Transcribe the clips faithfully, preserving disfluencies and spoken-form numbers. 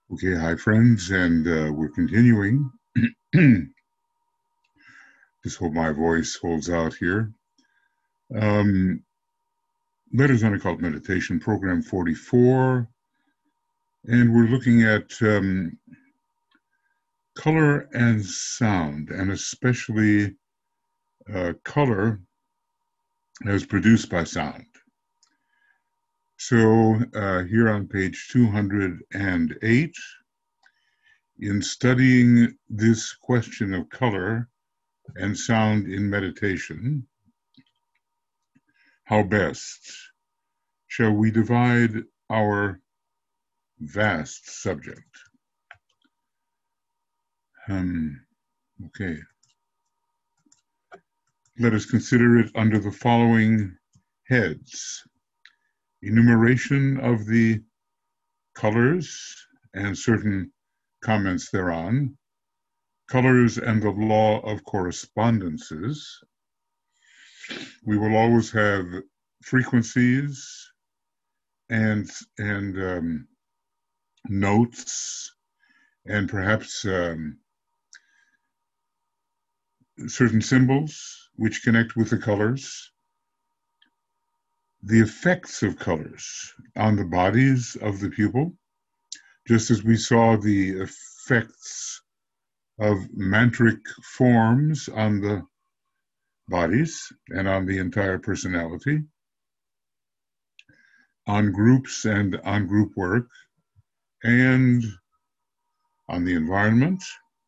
Okay, hi friends, and uh, we're continuing. Just hope my voice holds out here. Um, Letters on Occult Meditation, Program forty-four, and we're looking at um, color and sound, and especially uh, color as produced by sound. So uh, here on page two hundred eight, in studying this question of color and sound in meditation, how best shall we divide our vast subject? Um, okay. Let us consider it under the following heads: enumeration of the colors and certain comments thereon, colors and the law of correspondences. We will always have frequencies and and um, notes and perhaps um, certain symbols which connect with the colors, the effects of colors on the bodies of the pupil, just as we saw the effects of mantric forms on the bodies and on the entire personality, on groups and on group work, and on the environment,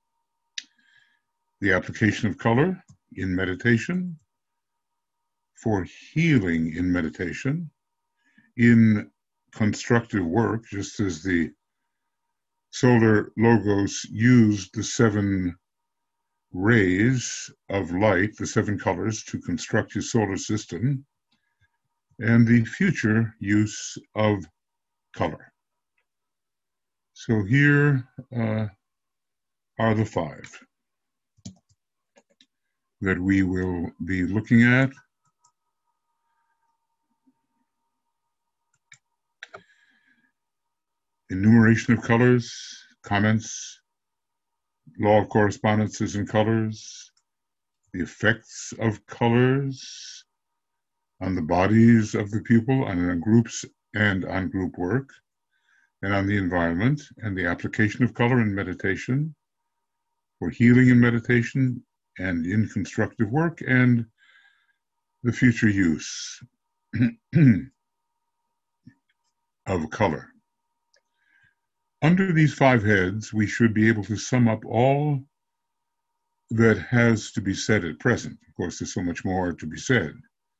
the application of color in meditation, for healing in meditation, in constructive work, just as the solar logos used the seven rays of light, the seven colors, to construct his solar system, and the future use of color. So here uh, are the five that we will be looking at. Enumeration of colors, comments, law of correspondences in colors, the effects of colors on the bodies of the pupil, on groups and on group work, and on the environment, and the application of color in meditation, for healing in meditation and in constructive work, and the future use of color. Under these five heads, we should be able to sum up all that has to be said at present. Of course, there's so much more to be said.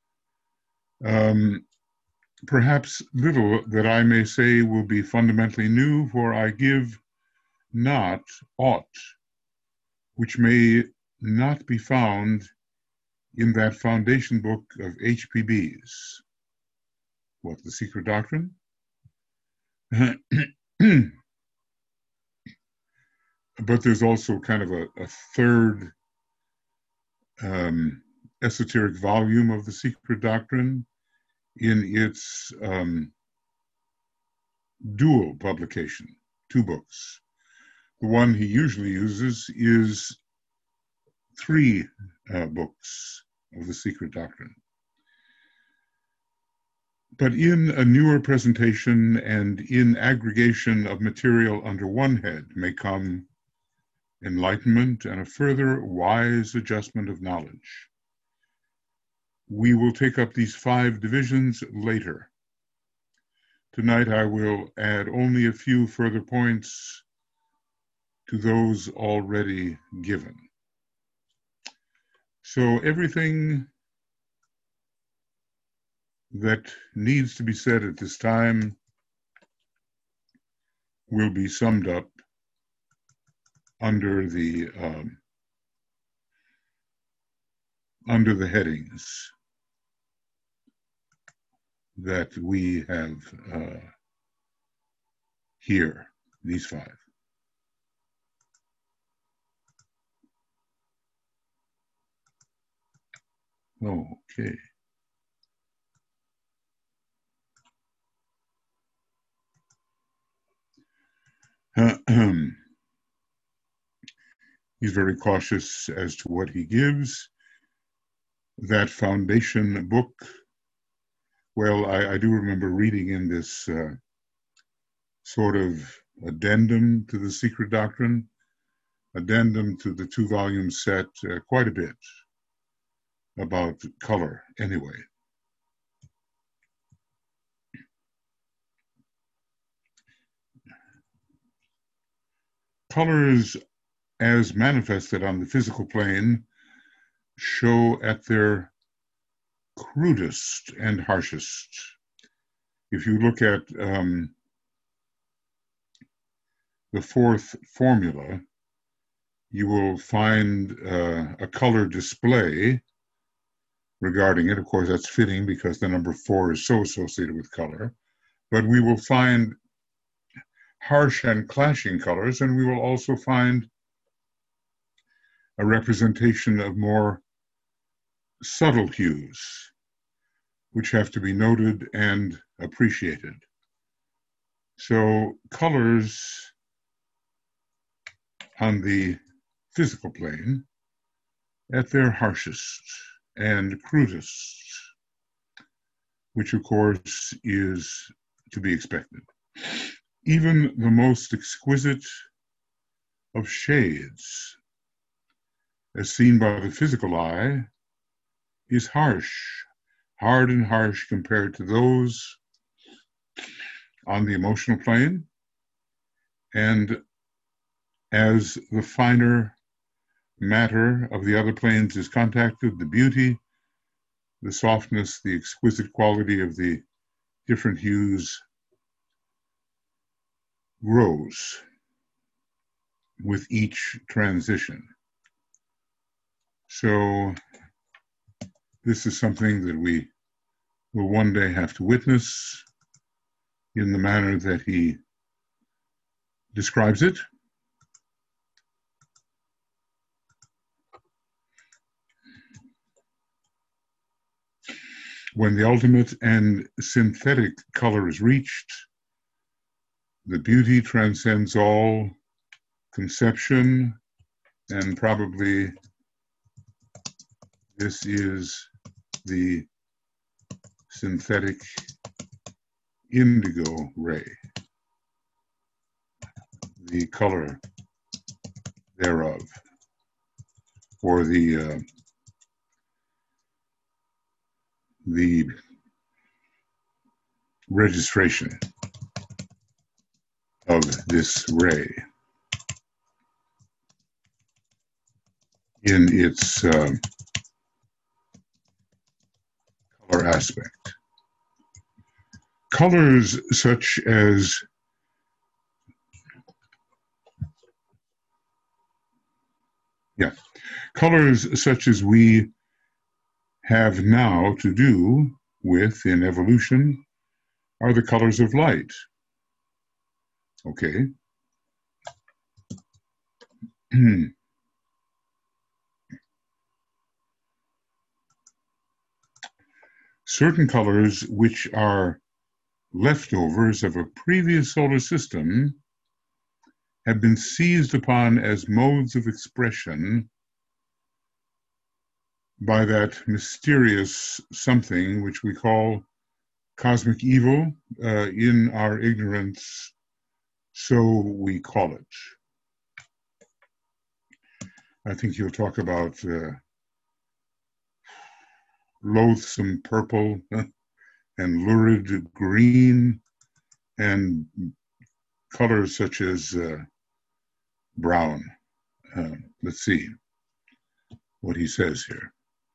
Um, perhaps little that I may say will be fundamentally new, for I give not aught which may not be found in that foundation book of H P B's. What, The Secret Doctrine? But there's also kind of a, a third um, esoteric volume of The Secret Doctrine in its um, dual publication, two books. The one he usually uses is three uh, books of The Secret Doctrine. But in a newer presentation and in aggregation of material under one head may come enlightenment and a further wise adjustment of knowledge. We will take up these five divisions later. Tonight I will add only a few further points to those already given. So everything that needs to be said at this time will be summed up under the um, under the headings that we have uh, here, these five. Okay. He's very cautious as to what he gives. That foundation book, well, I, I do remember reading in this uh, sort of addendum to the Secret Doctrine, addendum to the two-volume set, uh, quite a bit about color anyway. Colors as manifested on the physical plane show at their crudest and harshest. If you look at um, the fourth formula, you will find uh, a color display regarding it. Of course, that's fitting because the number four is so associated with color. But we will find harsh and clashing colors, and we will also find a representation of more subtle hues, which have to be noted and appreciated. So colors on the physical plane at their harshest and crudest, which of course is to be expected. Even the most exquisite of shades, as seen by the physical eye, is harsh, hard and harsh compared to those on the emotional plane. And as the finer matter of the other planes is contacted, the beauty, the softness, the exquisite quality of the different hues grows with each transition. So this is something that we will one day have to witness in the manner that he describes it. When the ultimate and synthetic color is reached, the beauty transcends all conception, and probably this is the synthetic indigo ray, the color thereof, or the uh, the registration of this ray in its uh, color aspect. Colors such as yeah, colors such as we have now to do with in evolution are the colors of light. Okay. Certain colors which are leftovers of a previous solar system have been seized upon as modes of expression by that mysterious something which we call cosmic evil. Uh, in our ignorance, so we call it. I think he'll talk about uh, loathsome purple and lurid green and colors such as uh, brown. Uh, let's see what he says here.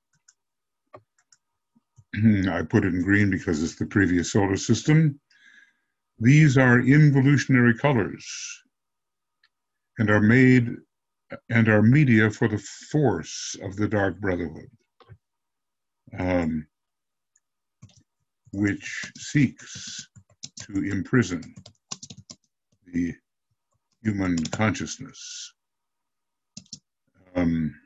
I put it in green because it's the previous solar system. These are involutionary colors and are made and are media for the force of the Dark Brotherhood, um, which seeks to imprison the human consciousness, um,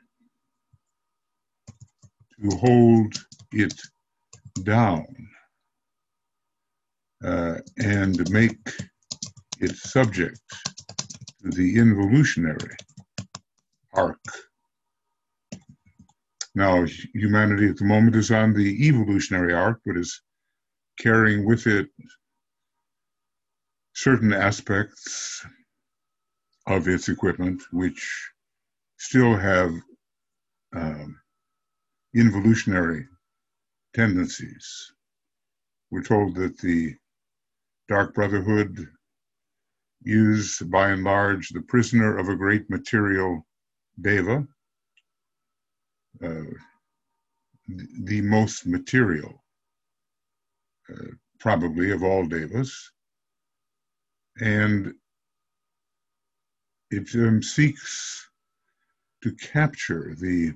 to hold it down uh, and make it subject to the involutionary arc. Now, humanity at the moment is on the evolutionary arc, but is carrying with it certain aspects of its equipment which still have um, involutionary tendencies. We're told that the Dark Brotherhood is, by and large, the prisoner of a great material deva, uh, the most material, uh, probably, of all devas. And it um, seeks to capture the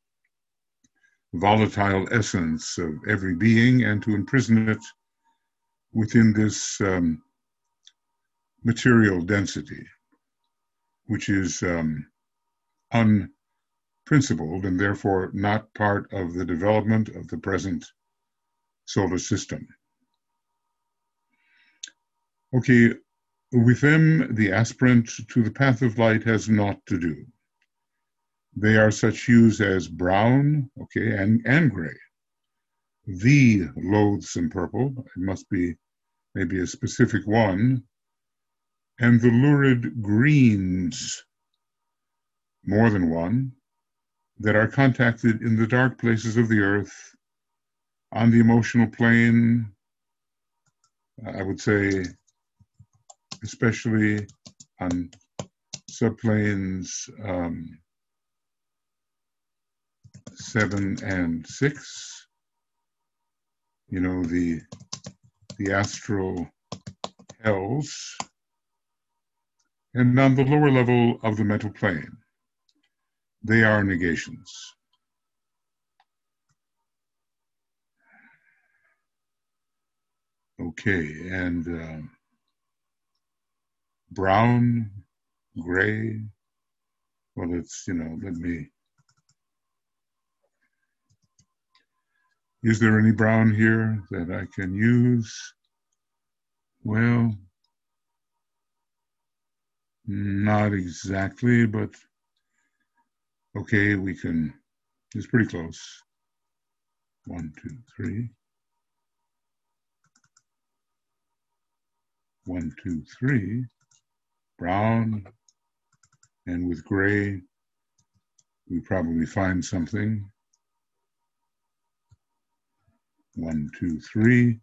volatile essence of every being and to imprison it within this um, material density, which is um, unprincipled and therefore not part of the development of the present solar system. Okay, with them, the aspirant to the path of light has naught to do. They are such hues as brown, okay, and, and gray. The loathsome purple, it must be maybe a specific one, and the lurid greens, more than one, that are contacted in the dark places of the earth, on the emotional plane, I would say, especially on subplanes um, seven and six, you know, the, the astral hells, and on the lower level of the mental plane. They are negations. Okay, and uh, brown, gray, well, it's, you know, let me, is there any brown here that I can use? Well, not exactly, but okay, we can, it's pretty close. One, two, three. One, two, three. Brown, and with gray, we probably find something. One, two, three.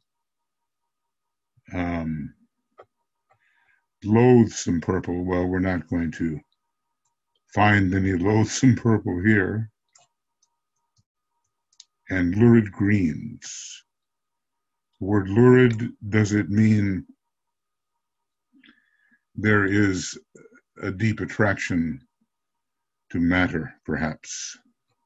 Um, loathsome purple. Well, we're not going to find any loathsome purple here. And lurid greens. The word lurid, does it mean there is a deep attraction to matter, perhaps,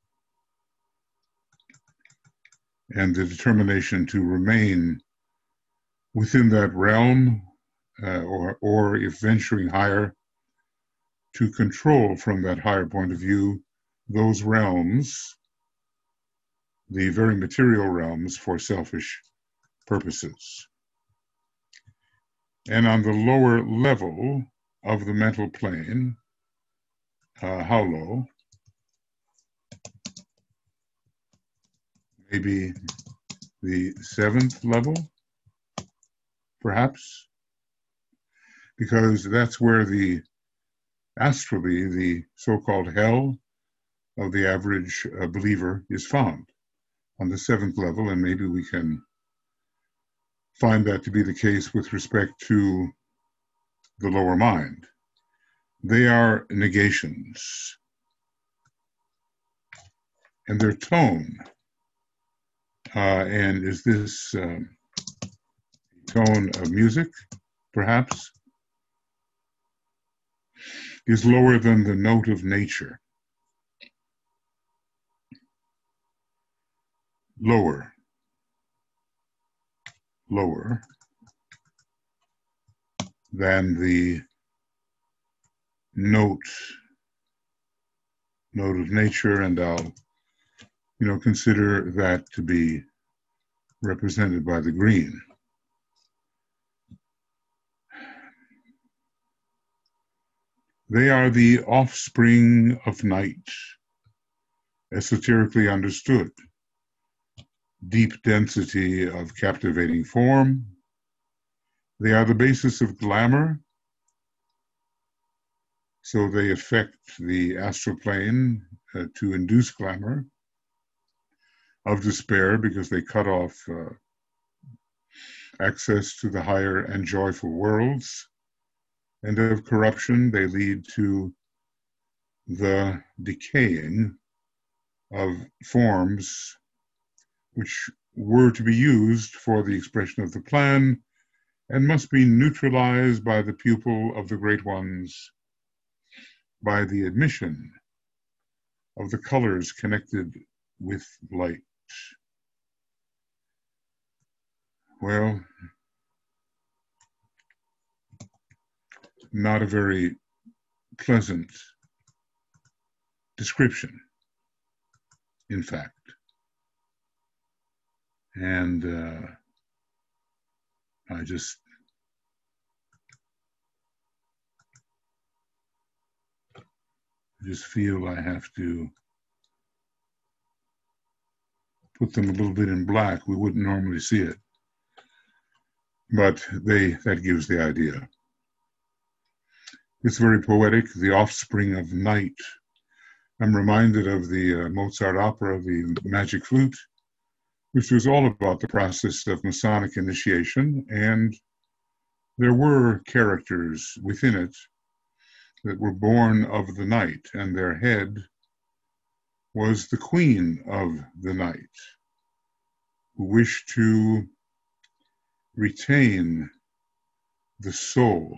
and the determination to remain within that realm, uh, or, or if venturing higher, to control from that higher point of view those realms, the very material realms, for selfish purposes. And on the lower level of the mental plane, uh, how low? Maybe the seventh level, perhaps, because that's where the astrally, the so-called hell of the average uh, believer is found, on the seventh level, and maybe we can find that to be the case with respect to the lower mind. They are negations, and their tone, uh, and is this um, tone of music, perhaps, is lower than the note of nature. Lower, lower than the note, note of nature, and I'll, you know, consider that to be represented by the green. They are the offspring of night, esoterically understood. Deep density of captivating form. They are the basis of glamour, so they affect the astral plane uh, to induce glamour. Of despair, because they cut off uh, access to the higher and joyful worlds. And of corruption, they lead to the decaying of forms which were to be used for the expression of the plan and must be neutralized by the pupil of the great ones by the admission of the colors connected with light. Well, not a very pleasant description, in fact. And uh, I just just feel I have to put them a little bit in black. We wouldn't normally see it, but they that gives the idea. It's very poetic, the offspring of night. I'm reminded of the uh, Mozart opera, The Magic Flute, which was all about the process of Masonic initiation, and there were characters within it that were born of the night, and their head was the queen of the night, who wished to retain the soul,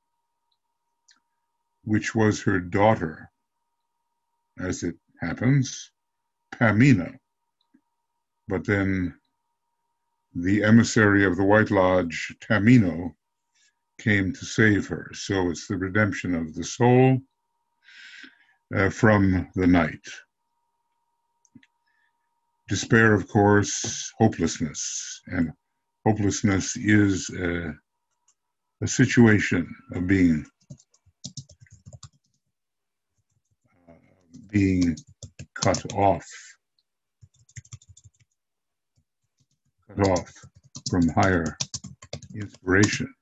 which was her daughter, as it happens, Pamina. But then the emissary of the White Lodge, Tamino, came to save her. So it's the redemption of the soul uh, from the night. Despair, of course, hopelessness. And hopelessness is a, a situation of being uh, being cut off, cut off from higher inspiration.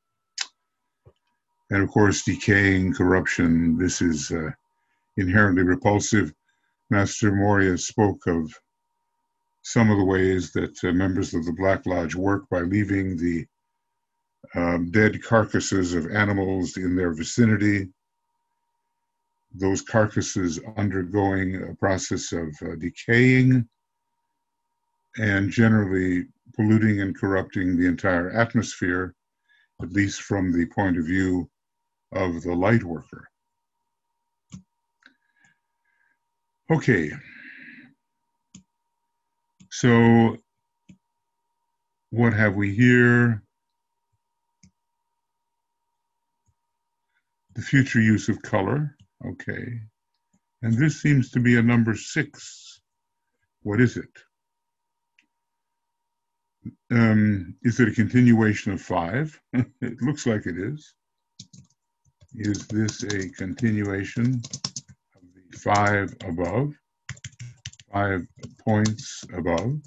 And of course, decaying, corruption, this is uh, inherently repulsive. Master Moria spoke of some of the ways that uh, members of the Black Lodge work by leaving the um, dead carcasses of animals in their vicinity, those carcasses undergoing a process of uh, decaying and generally polluting and corrupting the entire atmosphere, at least from the point of view of the light worker. Okay, so what have we here? The future use of color, okay. And this seems to be a number six. What is it? Um, is it a continuation of five? It looks like it is. Is this a continuation of the five above, five points above?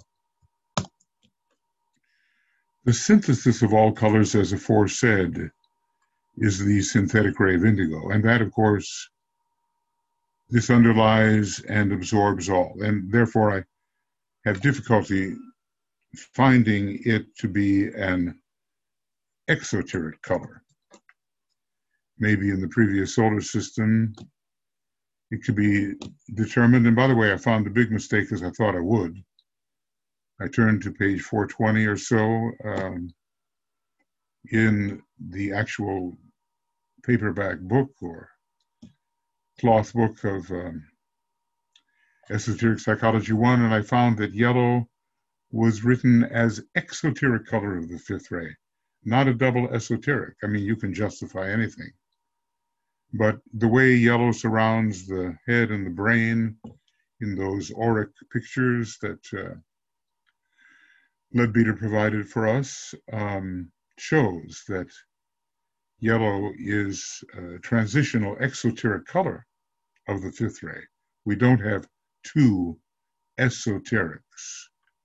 The synthesis of all colors, as aforesaid, is the synthetic ray of indigo. And that, of course, this underlies and absorbs all. And therefore, I have difficulty finding it to be an exoteric color. Maybe in the previous solar system, it could be determined. And by the way, I found a big mistake, as I thought I would. I turned to page four twenty or so um, in the actual paperback book or cloth book of um, Esoteric Psychology one, and I found that yellow was written as exoteric color of the fifth ray, not a double esoteric. I mean, you can justify anything. But the way yellow surrounds the head and the brain in those auric pictures that uh, Leadbeater provided for us um, shows that yellow is a transitional exoteric color of the fifth ray. We don't have two esoterics.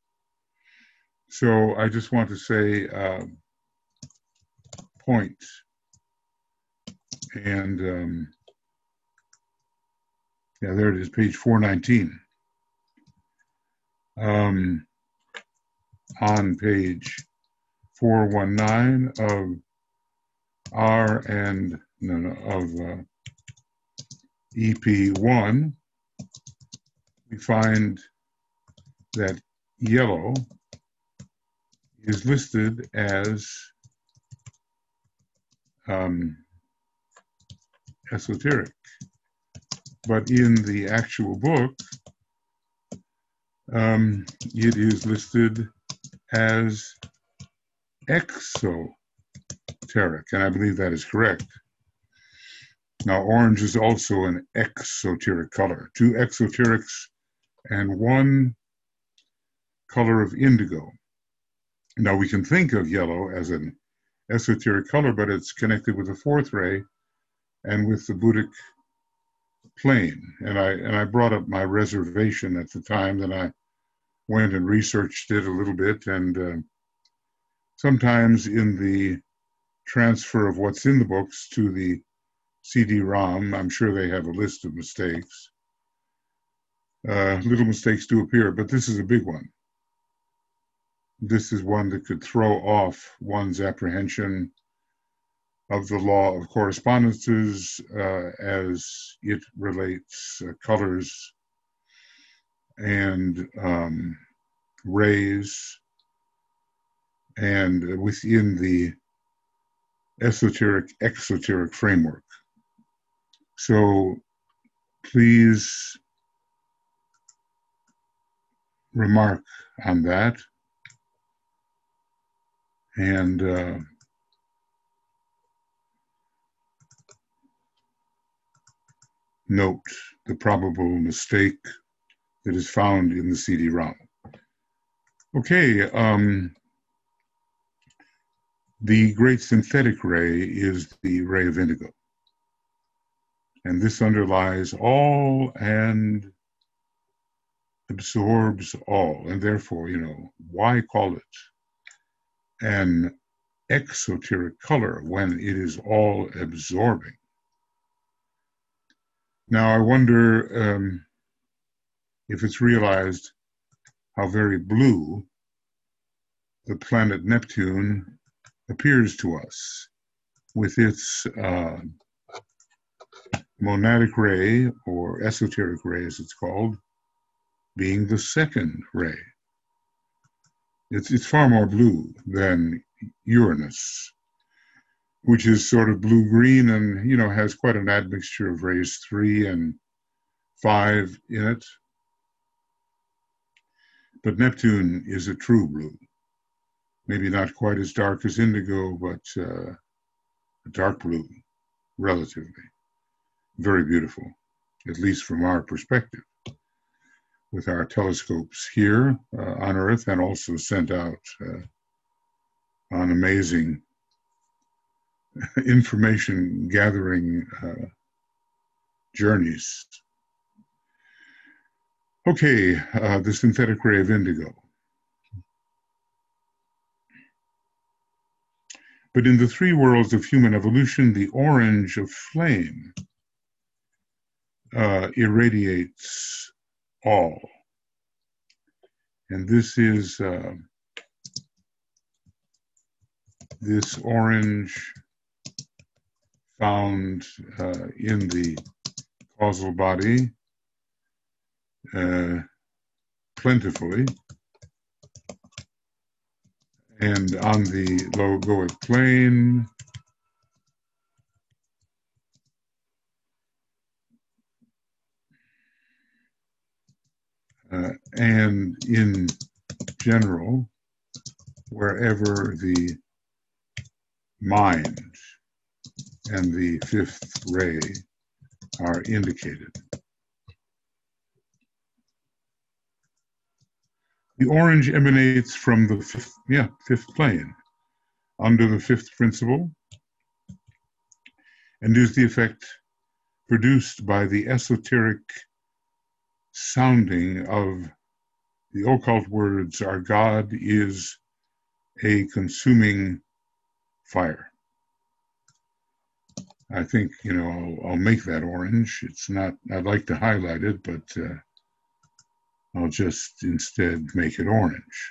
So I just want to say uh, point, and um, yeah, there it is, page four nineteen. Um, on page four nineteen of R and no, no, of uh, E P one, we find that yellow is listed as um, esoteric, but in the actual book, um, it is listed as exoteric, and I believe that is correct. Now, orange is also an exoteric color, two exoterics and one color of indigo. Now, we can think of yellow as an esoteric color, but it's connected with the fourth ray and with the Buddhic plane. And I, and I brought up my reservation at the time, that I went and researched it a little bit, and uh, sometimes in the transfer of what's in the books to the C D ROM, I'm sure they have a list of mistakes. Uh, little mistakes do appear, but this is a big one. This is one that could throw off one's apprehension of the law of correspondences uh, as it relates uh, colors and um, rays, and within the esoteric exoteric framework. So please remark on that, and uh, note the probable mistake that is found in the C D ROM. Okay, um, the great synthetic ray is the ray of indigo. And this underlies all and absorbs all. And therefore, you know, why call it an exoteric color when it is all absorbing? Now, I wonder um, if it's realized how very blue the planet Neptune appears to us, with its uh, monadic ray, or esoteric ray as it's called, being the second ray. It's, it's far more blue than Uranus, which is sort of blue-green and, you know, has quite an admixture of rays three and five in it. But Neptune is a true blue. Maybe not quite as dark as indigo, but uh, a dark blue, relatively. Very beautiful, at least from our perspective, with our telescopes here uh, on Earth, and also sent out uh, on amazing information gathering uh, journeys. Okay, uh, the synthetic ray of indigo. But in the three worlds of human evolution, the orange of flame uh, irradiates all. And this is uh, this orange found uh, in the causal body uh, plentifully, and on the logoic plane uh, and in general, wherever the mind and the fifth ray are indicated. The orange emanates from the fifth, yeah, fifth plane, under the fifth principle, and is the effect produced by the esoteric sounding of the occult words, our God is a consuming fire. I think, you know, I'll, I'll make that orange. It's not, I'd like to highlight it, but uh, I'll just instead make it orange.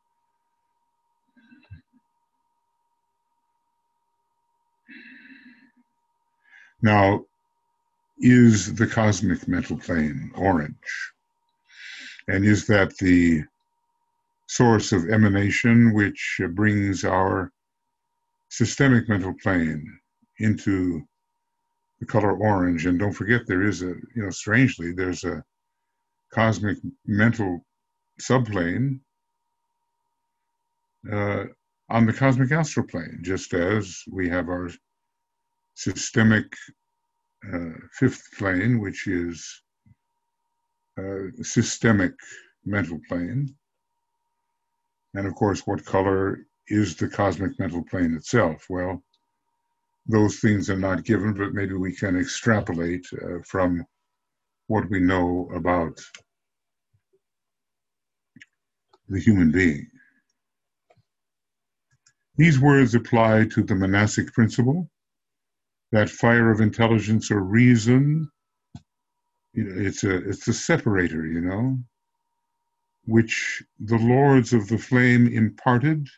Now, is the cosmic mental plane orange? And is that the source of emanation which brings our systemic mental plane into the color orange? And don't forget, there is a, you know, strangely, there's a cosmic mental subplane uh, on the cosmic astral plane, just as we have our systemic uh, fifth plane, which is uh, systemic mental plane. And of course, what color is the cosmic mental plane itself? Well, those things are not given, but maybe we can extrapolate uh, from what we know about the human being. These words apply to the monastic principle, that fire of intelligence or reason. It's a, it's a separator, you know, which the lords of the flame imparted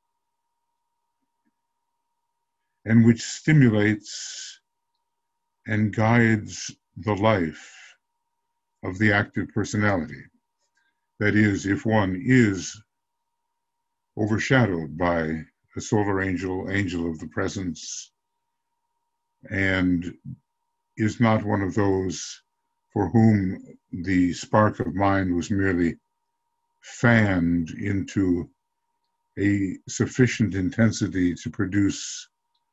and which stimulates and guides the life of the active personality. That is, if one is overshadowed by a solar angel, angel of the presence, and is not one of those for whom the spark of mind was merely fanned into a sufficient intensity to produce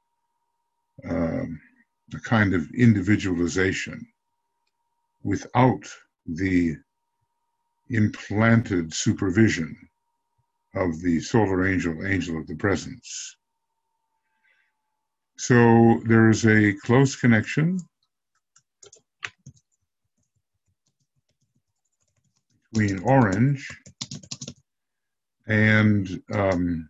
um, a kind of individualization without the implanted supervision of the solar angel, angel of the presence. So there is a close connection between orange and um,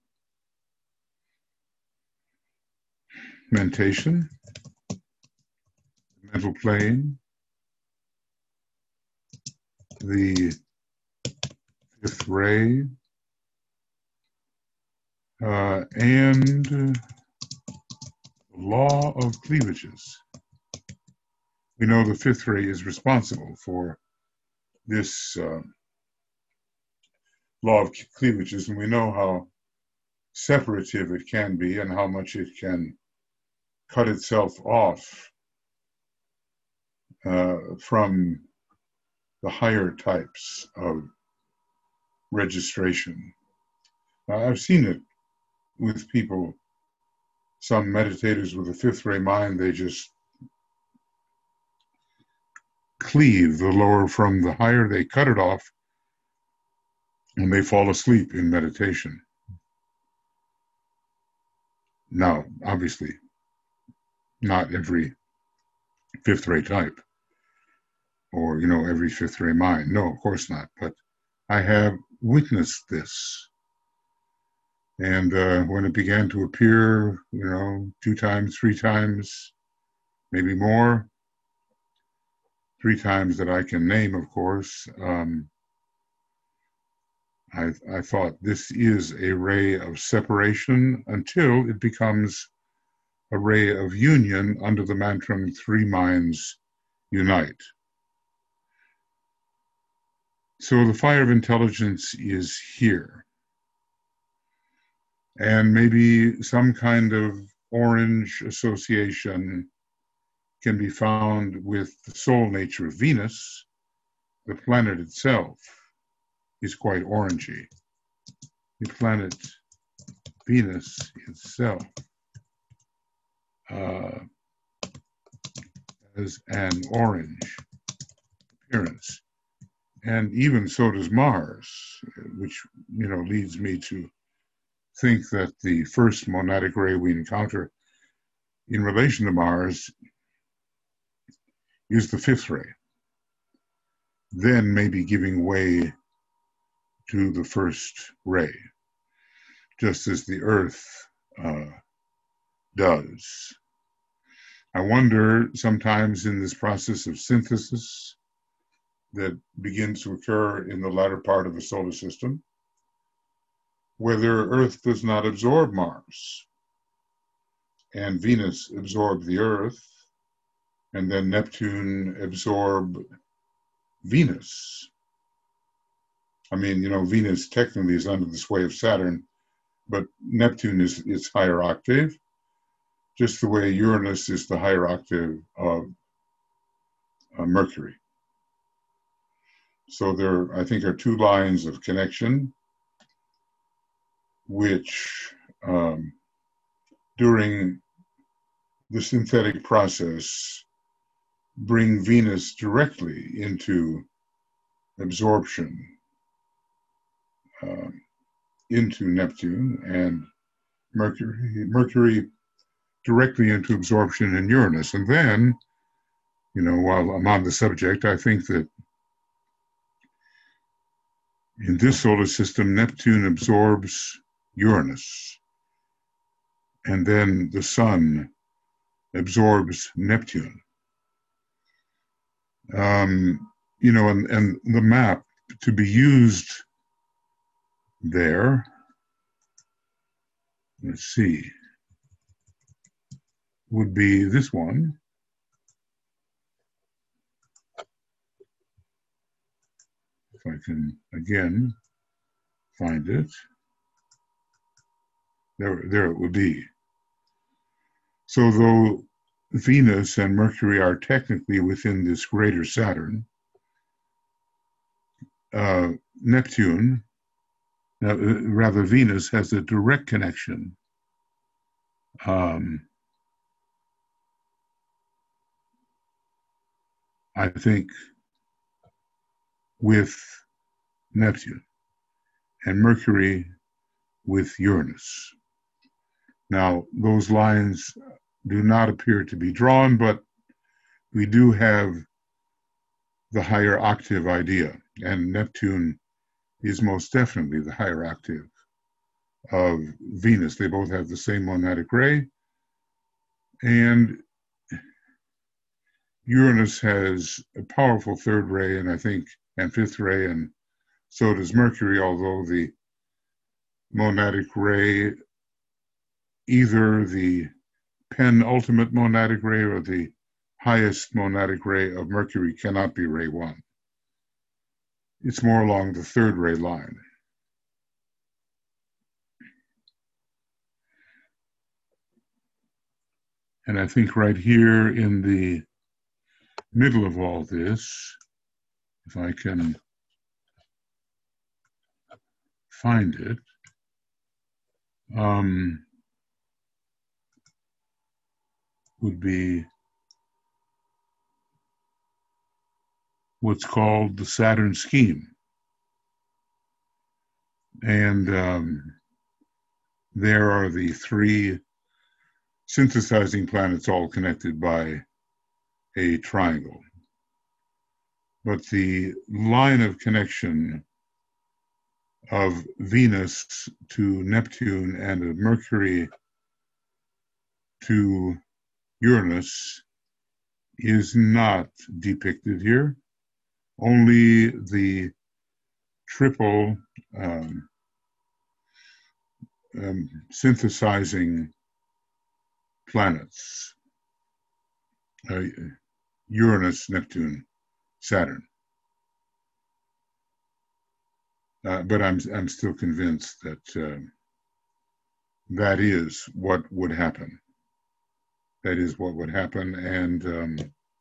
mentation, mental plane, the fifth ray, uh, and the law of cleavages. We know the fifth ray is responsible for this uh, law of cleavages, and we know how separative it can be and how much it can cut itself off uh, from the higher types of registration. Uh, I've seen it with people, some meditators with a fifth ray mind, they just cleave the lower from the higher, they cut it off, and they fall asleep in meditation. Now, obviously, not every fifth ray type, or, you know, every fifth ray mind. No, of course not. But I have witnessed this. And uh, when it began to appear, you know, two times, three times, maybe more, three times that I can name, of course, um, I, I thought this is a ray of separation until it becomes a ray of union under the mantra, three minds unite. So the fire of intelligence is here. And maybe some kind of orange association can be found with the soul nature of Venus. The planet itself is quite orangey. The planet Venus itself uh, has an orange appearance. And even so does Mars, which, you know, leads me to think that the first monadic ray we encounter in relation to Mars is the fifth ray, then maybe giving way to the first ray, just as the Earth uh, does. I wonder sometimes in this process of synthesis that begins to occur in the latter part of the solar system, whether Earth does not absorb Mars and Venus absorb the Earth, and then Neptune absorb Venus. I mean, you know, Venus technically is under the sway of Saturn, but Neptune is its higher octave, just the way Uranus is the higher octave of uh, Mercury. So there, I think, are two lines of connection, which um, during the synthetic process bring Venus directly into absorption uh, into Neptune, and Mercury, Mercury directly into absorption in Uranus. And then, you know, while I'm on the subject, I think that in this solar system, Neptune absorbs Uranus, and then the sun absorbs Neptune. Um, you know, and, and the map to be used there, let's see, would be this one. If I can, again, find it. There, there it would be. So though Venus and Mercury are technically within this greater Saturn, uh, Neptune, uh, rather Venus, has a direct connection um, I think, with Neptune, and Mercury with Uranus. Now, those lines do not appear to be drawn, but we do have the higher octave idea, and Neptune is most definitely the higher octave of Venus. They both have the same monadic ray, and Uranus has a powerful third ray, and I think, and fifth ray, and so does Mercury, although the monadic ray, either the penultimate monadic ray or the highest monadic ray of Mercury, cannot be ray one. It's more along the third ray line. And I think right here in the middle of all this, if I can find it, um, would be what's called the Saturn scheme. And um, there are the three synthesizing planets all connected by a triangle. But the line of connection of Venus to Neptune and of Mercury to Uranus is not depicted here. Only the triple um, um, synthesizing planets, uh, Uranus, Neptune, Saturn. Uh, but I'm I'm still convinced that uh, that is what would happen. That is what would happen, and um,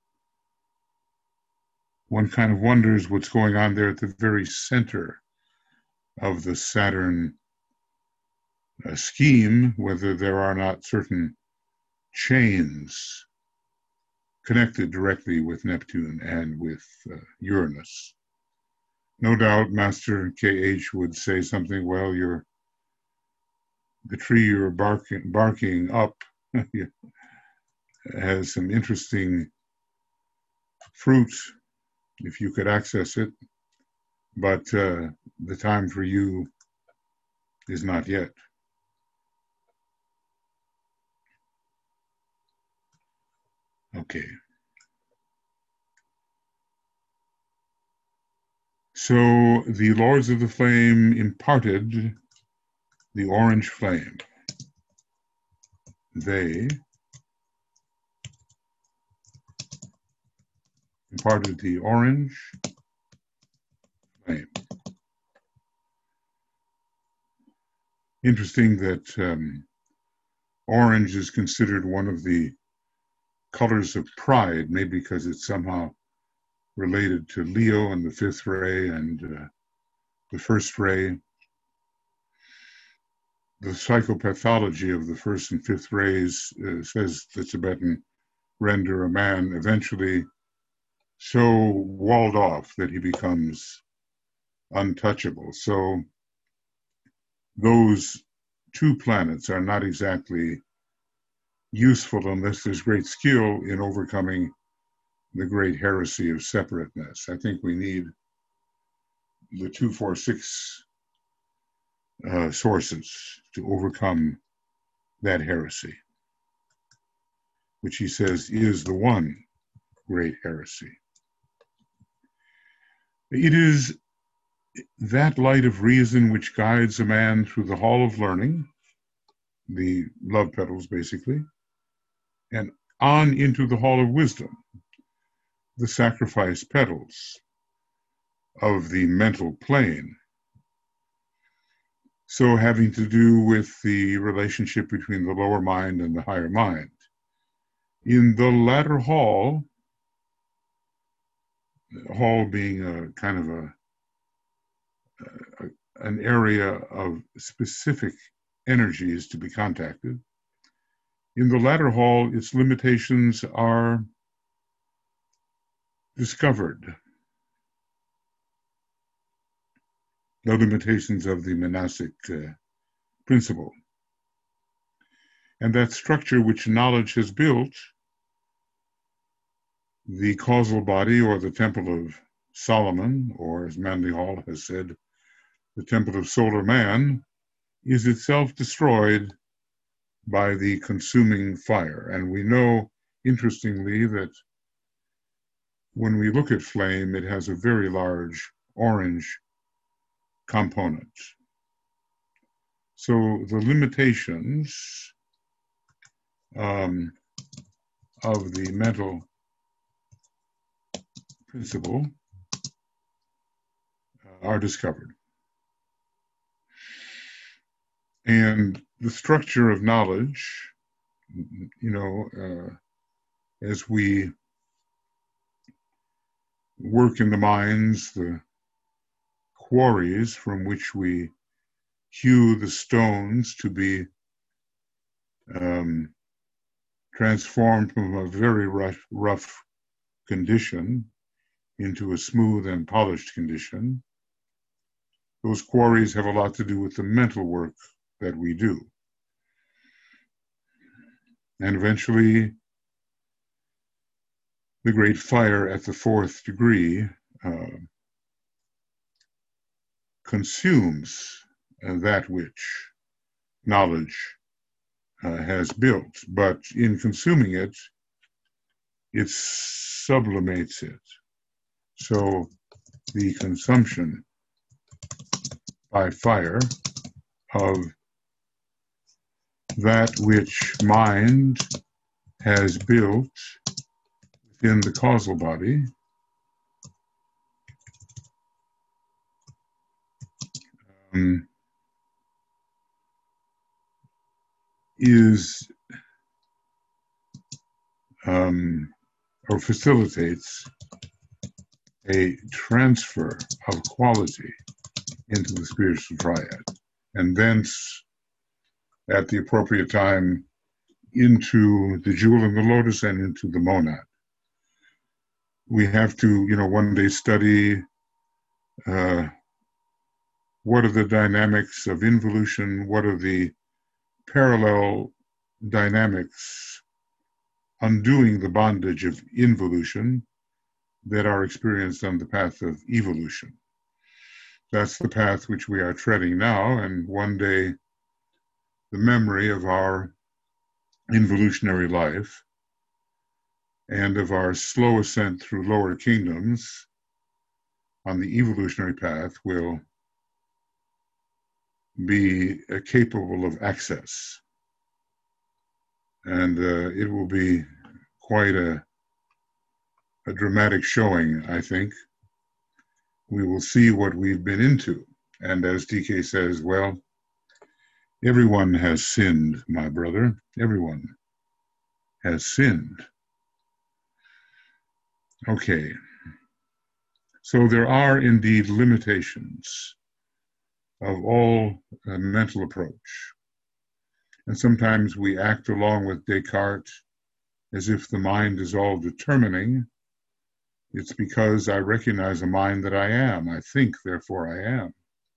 one kind of wonders what's going on there at the very center of the Saturn uh, scheme, whether there are not certain chains connected directly with Neptune and with uh, Uranus. No doubt Master K H would say something, well, you're, the tree you're barking, barking up has some interesting fruit if you could access it, but uh, the time for you is not yet. Okay. So the Lords of the Flame imparted the orange flame. They imparted the orange flame. Interesting that um, orange is considered one of the colors of pride, maybe because it's somehow related to Leo and the fifth ray and uh, the first ray. The psychopathology of the first and fifth rays uh, says the Tibetan render a man eventually so walled off that he becomes untouchable. So those two planets are not exactly useful unless there's great skill in overcoming the great heresy of separateness. I think we need the two, four, six uh, sources to overcome that heresy, which he says is the one great heresy. It is that light of reason which guides a man through the hall of learning, the love petals basically, and on into the hall of wisdom, the sacrifice petals of the mental plane. So having to do with the relationship between the lower mind and the higher mind. In the latter hall, hall being a kind of a, a an area of specific energies to be contacted. In the latter hall, its limitations are discovered. The limitations of the monastic uh, principle. And that structure which knowledge has built, the causal body or the temple of Solomon, or as Manly Hall has said, the temple of solar man, is itself destroyed by the consuming fire. And we know, interestingly, that when we look at flame, it has a very large orange component. So the limitations um, of the mental principle uh, are discovered. And the structure of knowledge, you know, uh, as we work in the mines, the quarries from which we hew the stones to be um, transformed from a very rough, rough condition into a smooth and polished condition. Those quarries have a lot to do with the mental work that we do. And eventually, the great fire at the fourth degree uh, consumes uh, that which knowledge uh, has built, but in consuming it, it sublimates it. So the consumption by fire of that which mind has built within the causal body um, is um, or facilitates a transfer of quality into the spiritual triad, and thence at the appropriate time into the jewel in the lotus and into the monad. We have to, you know, one day study uh, what are the dynamics of involution, what are the parallel dynamics undoing the bondage of involution that are experienced on the path of evolution. That's the path which we are treading now, and one day the memory of our involutionary life and of our slow ascent through lower kingdoms on the evolutionary path will be uh, capable of access. And uh, it will be quite a, a dramatic showing, I think. We will see what we've been into. And as D K says, well, everyone has sinned, my brother. Everyone has sinned. Okay. So there are indeed limitations of all uh, mental approach. And sometimes we act along with Descartes as if the mind is all determining. It's because I recognize a mind that I am. I think, therefore I am.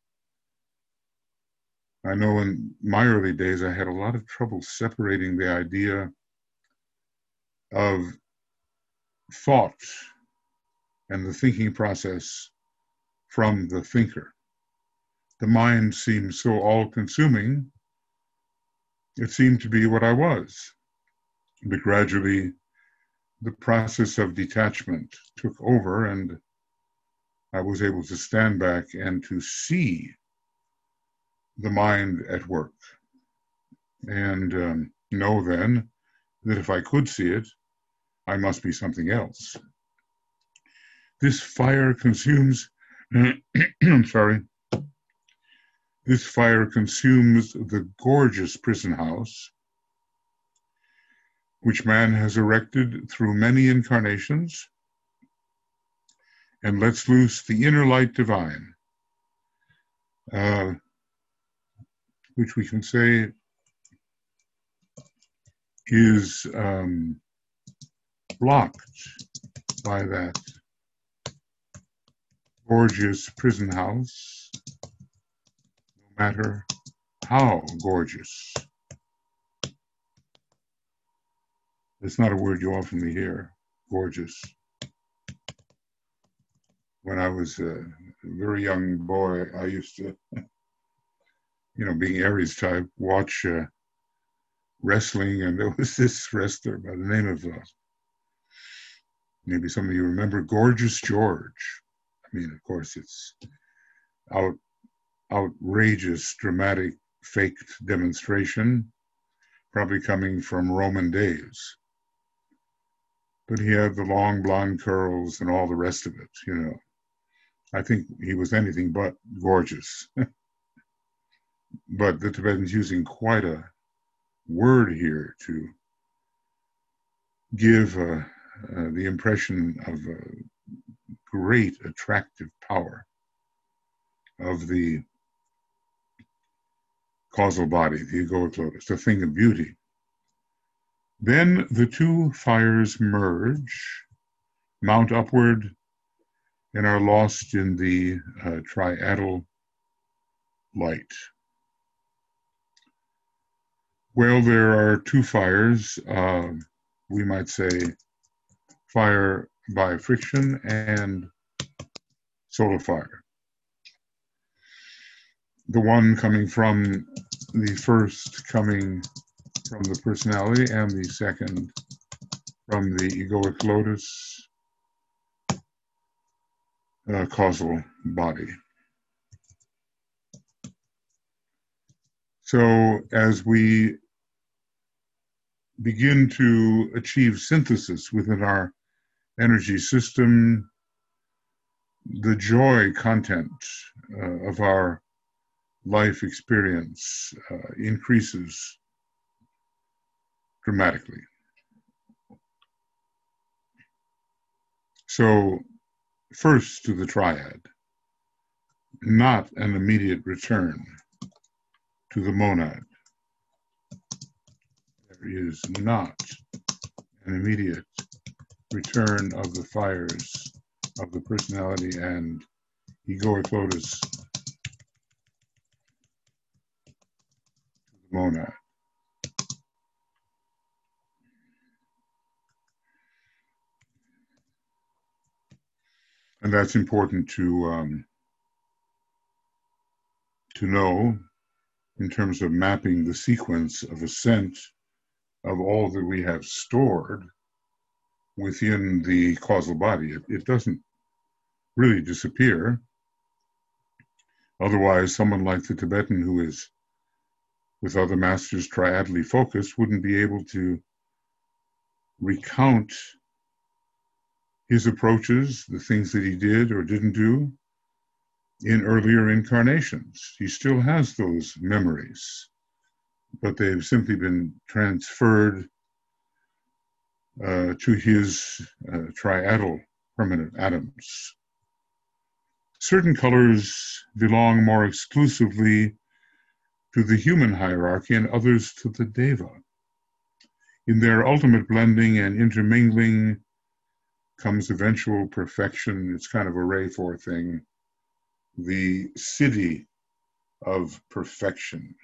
I know in my early days I had a lot of trouble separating the idea of thought and the thinking process from the thinker. The mind seemed so all-consuming, it seemed to be what I was. But gradually, the process of detachment took over, and I was able to stand back and to see the mind at work. And um, know then that if I could see it, I must be something else. This fire consumes, I'm sorry, this fire consumes the gorgeous prison house which man has erected through many incarnations, and lets loose the inner light divine, uh, which we can say is um, blocked by that gorgeous prison house, no matter how gorgeous. It's not a word you often hear, gorgeous. When I was a very young boy, I used to, you know, being Aries type, watch uh, wrestling, and there was this wrestler by the name of, uh, maybe some of you remember, Gorgeous George. I mean, of course, it's out, outrageous, dramatic, faked demonstration, probably coming from Roman days. But he had the long blonde curls and all the rest of it, you know. I think he was anything but gorgeous. But the Tibetans using quite a word here to give uh, uh, the impression of a great attractive power of the causal body, the egoic lotus, a thing of beauty. Then the two fires merge, mount upward, and are lost in the uh, triadal light. Well, there are two fires, uh, we might say fire by friction and solar fire. The one coming from the first coming from the personality, and the second from the egoic lotus uh, causal body. So as we begin to achieve synthesis within our energy system, the joy content uh, of our life experience uh, increases dramatically. So first to the triad, not an immediate return to the monad. There is not an immediate return of the fires of the personality and egoic lotus to the monad. And that's important to, um, to know in terms of mapping the sequence of ascent of all that we have stored within the causal body. It, it doesn't really disappear. Otherwise, someone like the Tibetan who is with other masters triadally focused wouldn't be able to recount his approaches, the things that he did or didn't do in earlier incarnations. He still has those memories, but they've simply been transferred uh, to his uh, triadal permanent atoms. Certain colors belong more exclusively to the human hierarchy and others to the Deva. In their ultimate blending and intermingling comes eventual perfection. It's kind of a Rayfor thing. The city of perfection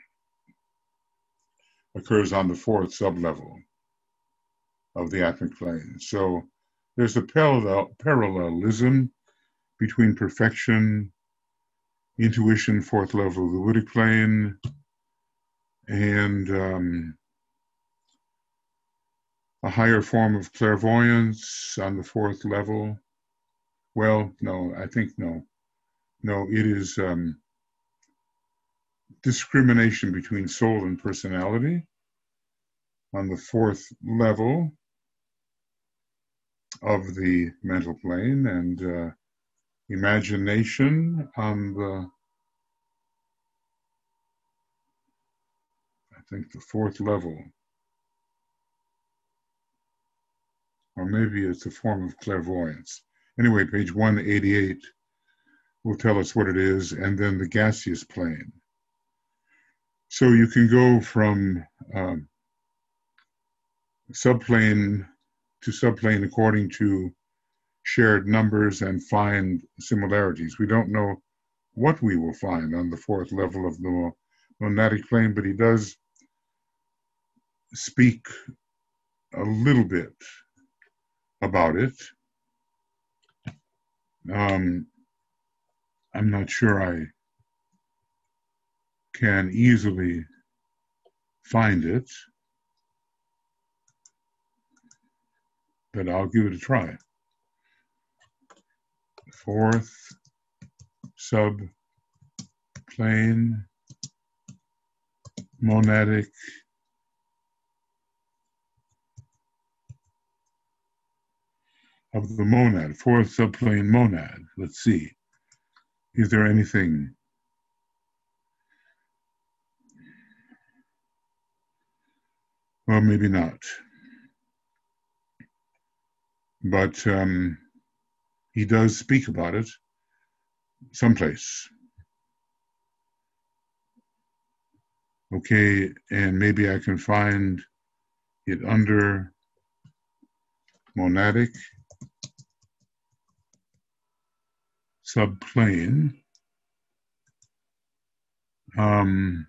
occurs on the fourth sublevel of the atmic plane. So there's a parallel, parallelism between perfection, intuition, fourth level of the Buddhic plane, and um, a higher form of clairvoyance on the fourth level. Well, no, I think no. No, it is um, discrimination between soul and personality on the fourth level of the mental plane, and uh, imagination on the, I think, the fourth level. Or maybe it's a form of clairvoyance. Anyway, page one eighty-eight will tell us what it is, and then the gaseous plane. So you can go from um, subplane to subplane according to shared numbers and find similarities. We don't know what we will find on the fourth level of the monadic plane, but he does speak a little bit about it. Um, I'm not sure I can easily find it, but I'll give it a try. Fourth subplane, monadic of the monad, fourth subplane monad. Let's see. Is there anything? Well, maybe not. But um, he does speak about it someplace. Okay, and maybe I can find it under monadic subplane. Um,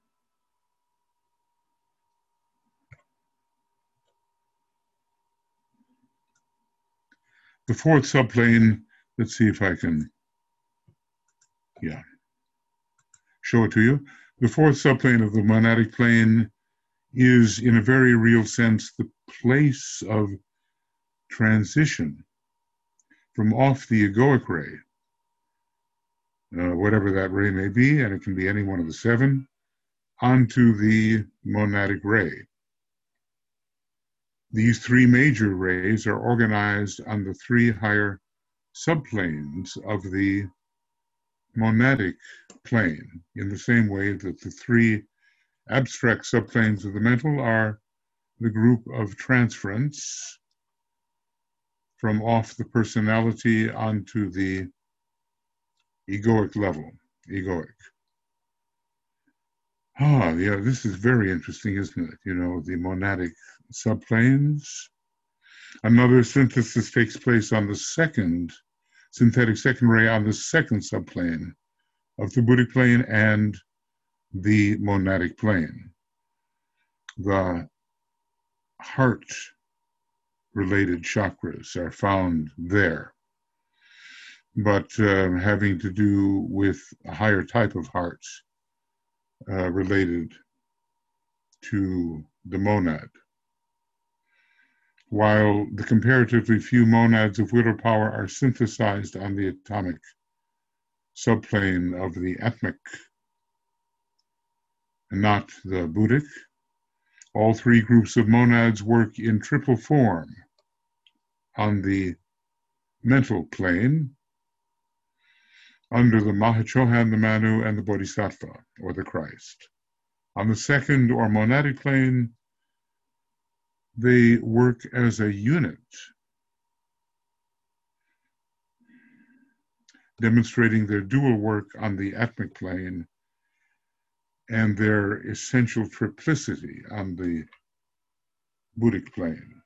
the fourth subplane, let's see if I can, yeah, show it to you. The fourth subplane of the monadic plane is, in a very real sense, the place of transition from off the egoic ray, uh, whatever that ray may be, and it can be any one of the seven, onto the monadic ray. These three major rays are organized on the three higher subplanes of the monadic plane, in the same way that the three abstract subplanes of the mental are the group of transference from off the personality onto the egoic level, egoic. Ah, yeah, this is very interesting, isn't it? You know, the monadic subplanes. Another synthesis takes place on the second, synthetic second ray on the second subplane of the Buddhic plane and the monadic plane. The heart-related chakras are found there. but uh, having to do with a higher type of hearts uh, related to the monad. While the comparatively few monads of willpower are synthesized on the atomic subplane of the atmic and not the buddhic, all three groups of monads work in triple form on the mental plane under the Mahachohan, the Manu, and the Bodhisattva, or the Christ. On the second or monadic plane, they work as a unit, demonstrating their dual work on the atmic plane and their essential triplicity on the Buddhic plane.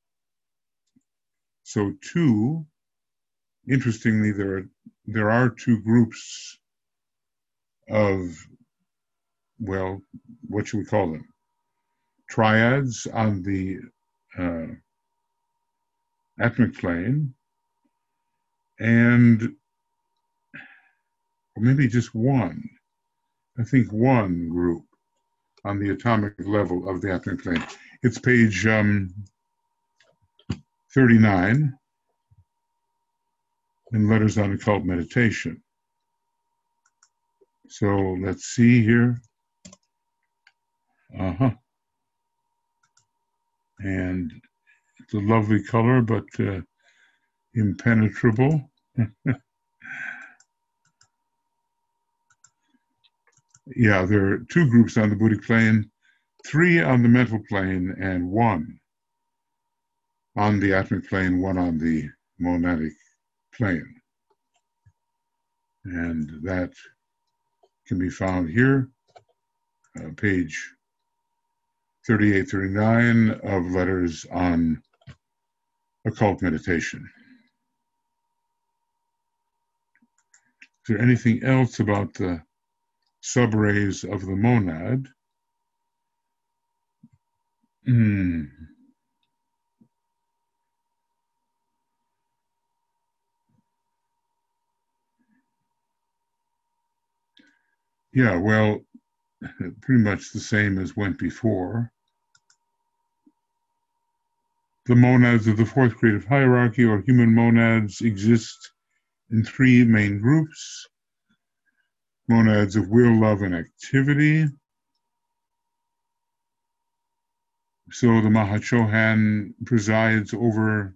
So two, interestingly, there are, there are two groups of, well, what should we call them? Triads on the uh, atmic plane, and or maybe just one, I think one group on the atomic level of the atmic plane. It's page um, thirty-nine in Letters on Occult Meditation. So let's see here. Uh-huh. And it's a lovely color, but uh, impenetrable. Yeah, there are two groups on the Buddhic plane, three on the mental plane, and one on the atmic plane, one on the monadic plane. And that can be found here, uh, page thirty-eight, thirty-nine of Letters on Occult Meditation. Is there anything else about the subrays of the monad? Hmm. Yeah, well, pretty much the same as went before. The monads of the fourth creative hierarchy, or human monads, exist in three main groups: monads of will, love, and activity. So the Mahachohan presides over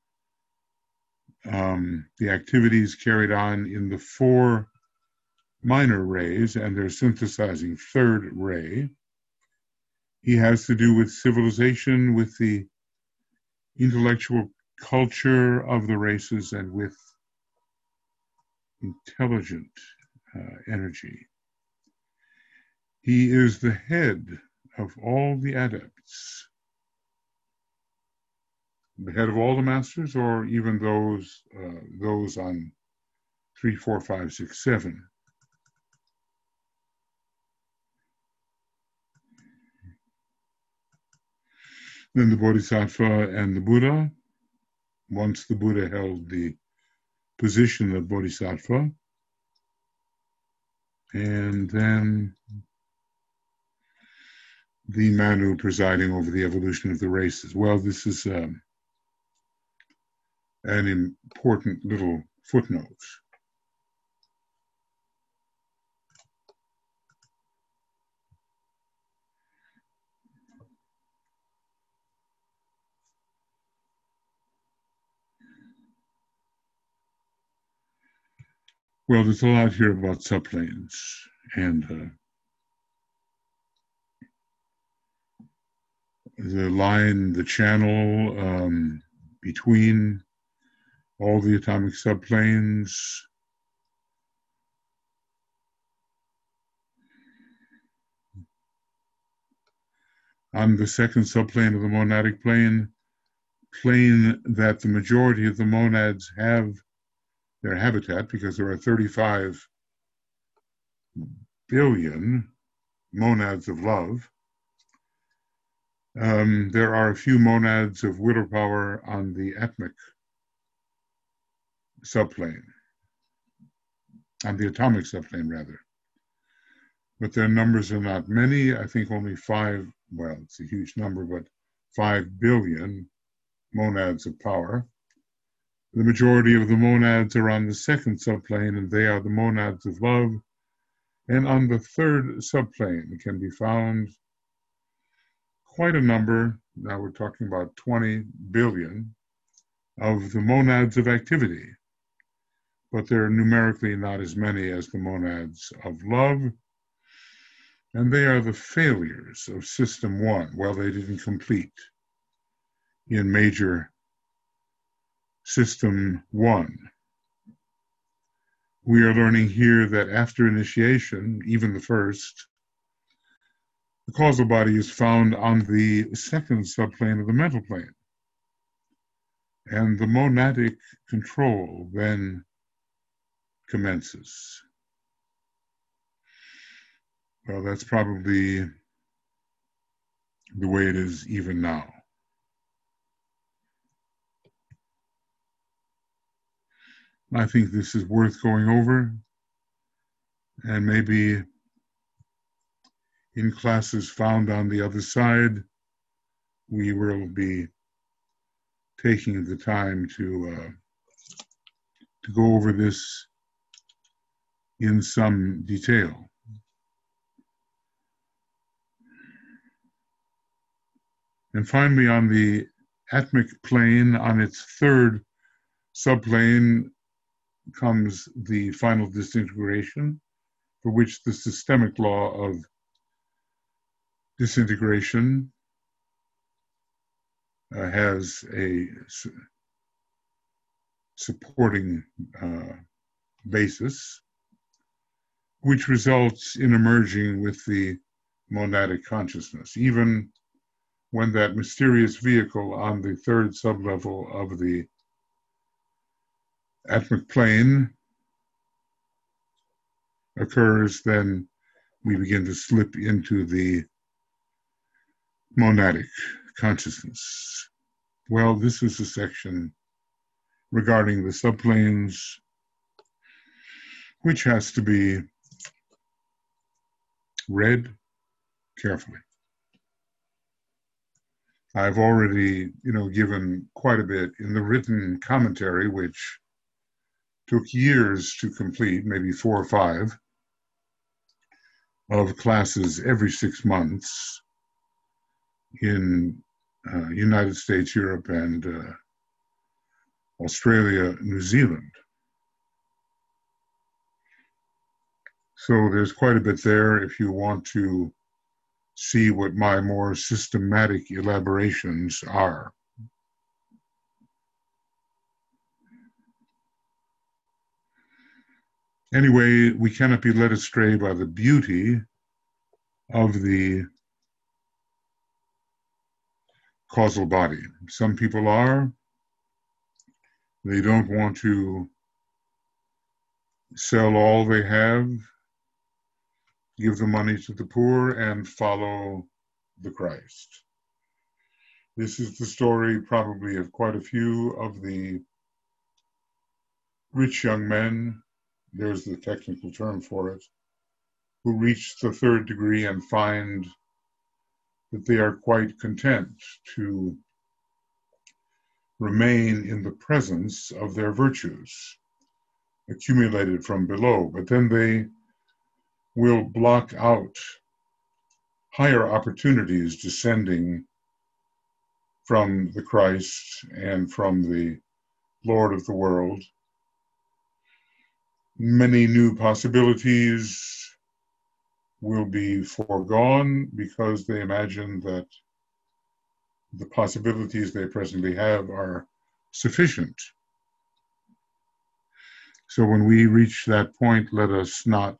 um, the activities carried on in the four minor rays and their synthesizing third ray. He has to do with civilization, with the intellectual culture of the races, and with intelligent uh, energy. He is the head of all the adepts, the head of all the masters, or even those uh, those on three, four, five, six, seven. Then the Bodhisattva and the Buddha. Once the Buddha held the position of Bodhisattva, and then the Manu presiding over the evolution of the races. Well, this is um, an important little footnote. Well, there's a lot here about subplanes and uh, the line, the channel um, between all the atomic subplanes. On the second subplane of the monadic plane, plane that the majority of the monads have their habitat, because there are thirty-five billion monads of love. Um, there are a few monads of willpower on the atmic subplane. on the atomic subplane rather. But their numbers are not many. I think only five, well, it's a huge number, but five billion monads of power. The majority of the monads are on the second subplane, and they are the monads of love. And on the third subplane can be found quite a number, now we're talking about twenty billion, of the monads of activity. But they're numerically not as many as the monads of love. And they are the failures of System One. Well, they didn't complete in major System One. We are learning here that after initiation, even the first, the causal body is found on the second subplane of the mental plane. And the monadic control then commences. Well, that's probably the way it is even now. I think this is worth going over, and maybe in classes found on the other side, we will be taking the time to uh, to go over this in some detail. And finally, on the atmic plane, on its third subplane, comes the final disintegration, for which the systemic law of disintegration uh, has a su supporting uh, basis, which results in emerging with the monadic consciousness, even when that mysterious vehicle on the third sublevel of the atmic plane occurs, then we begin to slip into the monadic consciousness. Well, this is a section regarding the subplanes, which has to be read carefully. I've already, you know, given quite a bit in the written commentary, which took years to complete, maybe four or five, of classes every six months in uh, United States, Europe, and uh, Australia, New Zealand. So there's quite a bit there if you want to see what my more systematic elaborations are. Anyway, we cannot be led astray by the beauty of the causal body. Some people are. They don't want to sell all they have, give the money to the poor, and follow the Christ. This is the story probably of quite a few of the rich young men, there's the technical term for it, who reach the third degree and find that they are quite content to remain in the presence of their virtues accumulated from below, but then they will block out higher opportunities descending from the Christ and from the Lord of the world. Many new possibilities will be foregone because they imagine that the possibilities they presently have are sufficient. So when we reach that point, let us not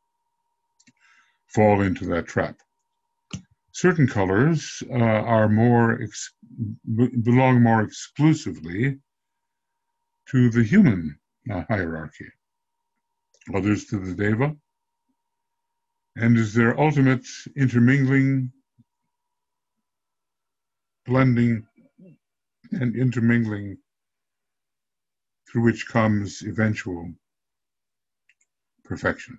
fall into that trap. Certain colors uh, are more ex belong more exclusively to the human uh, hierarchy, others to the Deva, and is their ultimate intermingling, blending, and intermingling through which comes eventual perfection.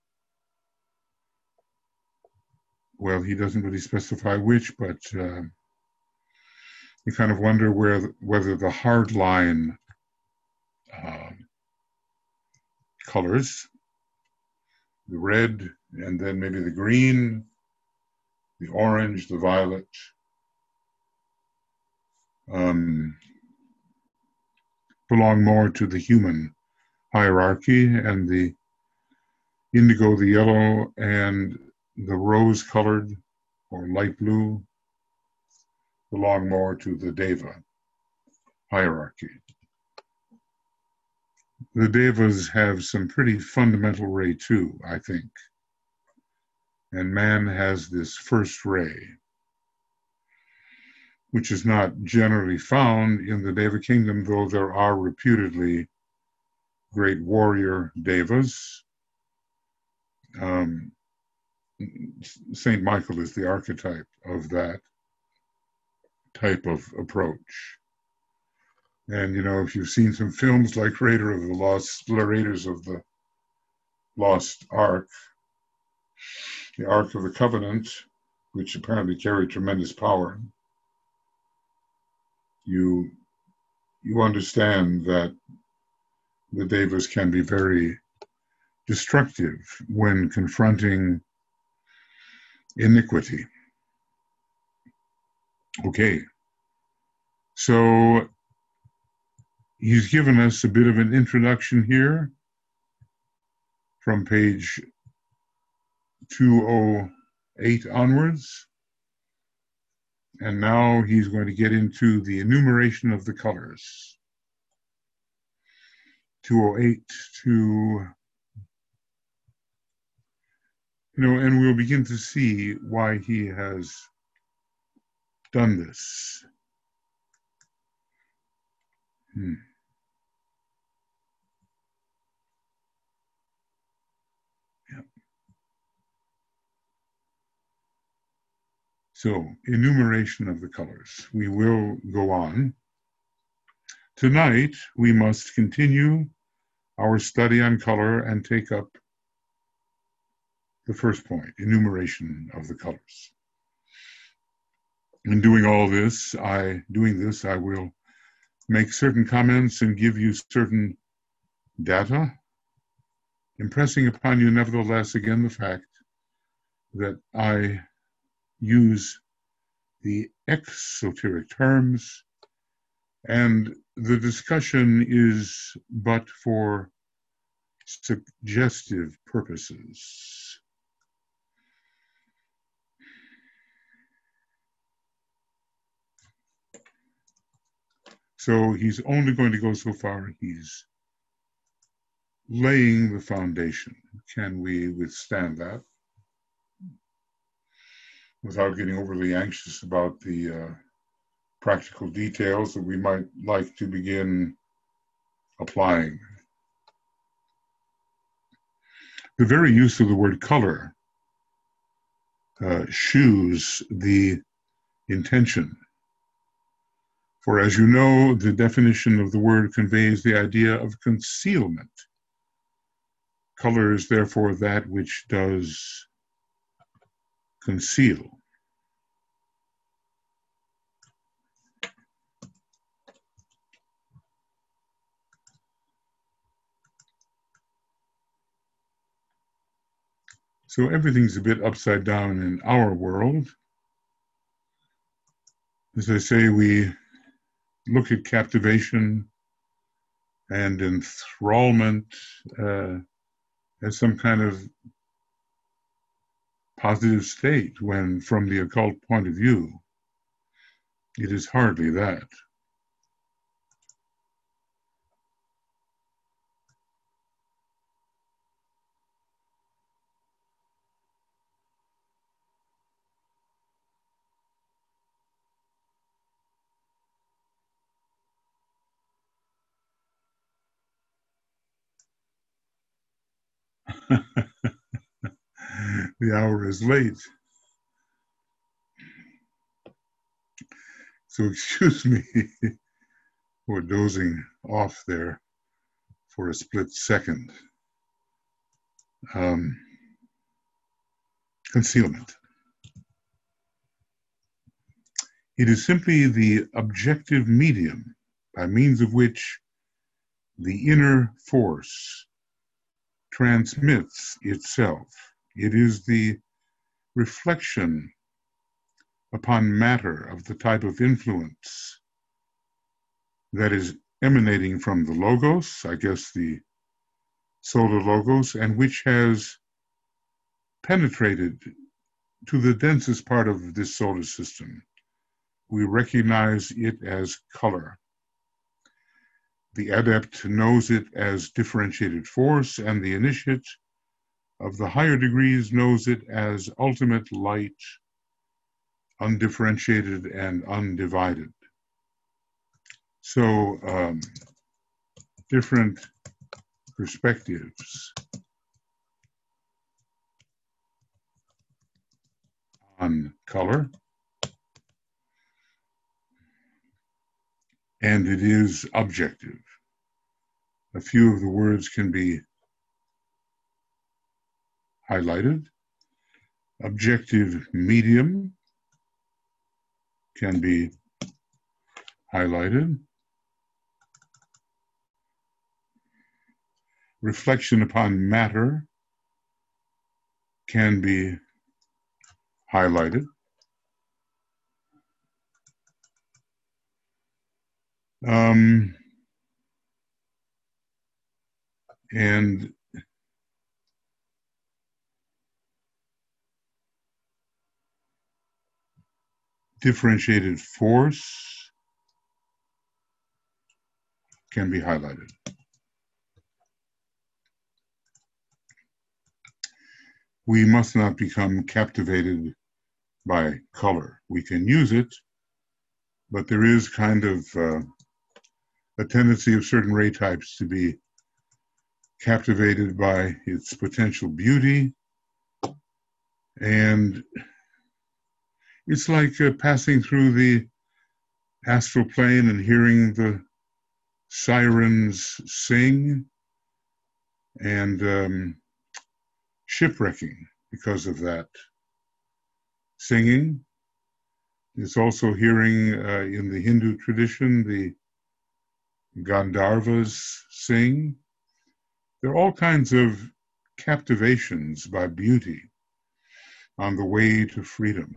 Well, he doesn't really specify which, but uh, you kind of wonder where whether the hard line uh, colors, the red, and then maybe the green, the orange, the violet, um, belong more to the human hierarchy, and the indigo, the yellow, and the rose-colored or light blue belong more to the Deva hierarchy. The Devas have some pretty fundamental ray too, I think. And man has this first ray, which is not generally found in the Deva kingdom, though there are reputedly great warrior Devas. Um, Saint Michael is the archetype of that type of approach. And, you know, if you've seen some films like Raider of the Lost, Raiders of the Lost Ark, the Ark of the Covenant, which apparently carried tremendous power, you you understand that the Devas can be very destructive when confronting iniquity. Okay, so he's given us a bit of an introduction here from page two oh eight onwards. And now he's going to get into the enumeration of the colors. two oh eight to, you know, and we'll begin to see why he has done this. Hmm. Yeah. So, enumeration of the colors. We will go on. Tonight, we must continue our study on color and take up the first point, enumeration of the colors. In doing all this, I doing this, I will make certain comments and give you certain data, impressing upon you nevertheless again the fact that I use the exoteric terms, and the discussion is but for suggestive purposes. So he's only going to go so far. He's laying the foundation. Can we withstand that without getting overly anxious about the uh, practical details that we might like to begin applying? The very use of the word color uh, shews the intention. For as you know, the definition of the word conveys the idea of concealment. Color is therefore that which does conceal. So everything's a bit upside down in our world. As I say, we look at captivation and enthrallment uh, as some kind of positive state, when from the occult point of view, it is hardly that. The hour is late. So excuse me for dozing off there for a split second. um, concealment. It is simply the objective medium by means of which the inner force transmits itself. It is the reflection upon matter of the type of influence that is emanating from the logos, I guess the solar logos, and which has penetrated to the densest part of this solar system. We recognize it as color. The adept knows it as differentiated force, and the initiate of the higher degrees knows it as ultimate light, undifferentiated and undivided. So, um, different perspectives on color, and it is objective. A few of the words can be highlighted. Objective medium can be highlighted. Reflection upon matter can be highlighted. Um, and differentiated force can be highlighted. We must not become captivated by color. We can use it, but there is kind of uh, a tendency of certain ray types to be captivated by its potential beauty. And it's like uh, passing through the astral plane and hearing the sirens sing, and um, shipwrecking because of that singing. It's also hearing uh, in the Hindu tradition the Gandharvas sing. There are all kinds of captivations by beauty on the way to freedom.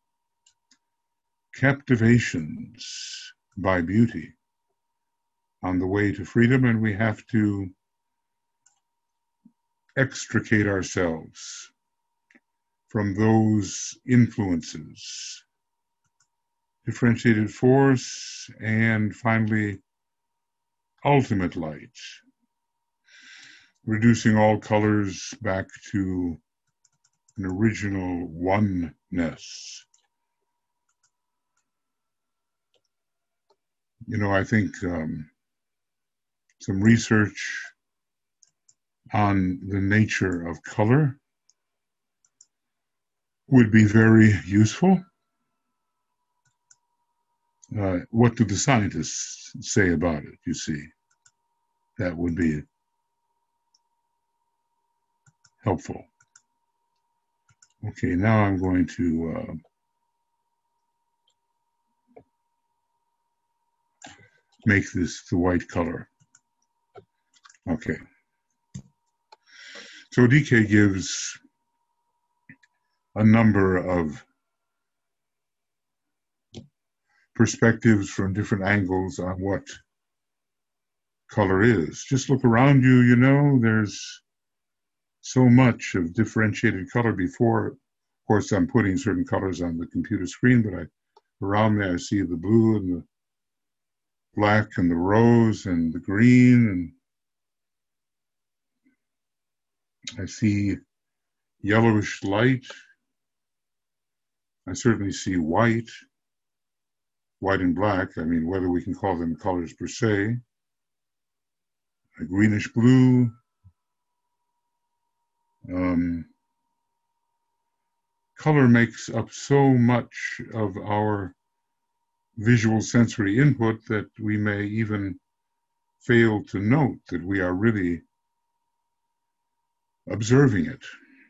Captivations by beauty on the way to freedom, and we have to extricate ourselves from those influences. Differentiated force, and finally, ultimate light, reducing all colors back to an original oneness. You know, I think um, some research on the nature of color would be very useful. Uh, what do the scientists say about it, you see? That would be helpful. Okay, now I'm going to uh, make this the white color. Okay. So D K gives a number of perspectives from different angles on what color is. Just look around you, you know, there's so much of differentiated color before. Of course, I'm putting certain colors on the computer screen, but I, around me I see the blue and the black and the rose and the green, and I see yellowish light. I certainly see white, white and black. I mean, whether we can call them colors per se. A greenish blue. Um, color makes up so much of our visual sensory input that we may even fail to note that we are really observing it.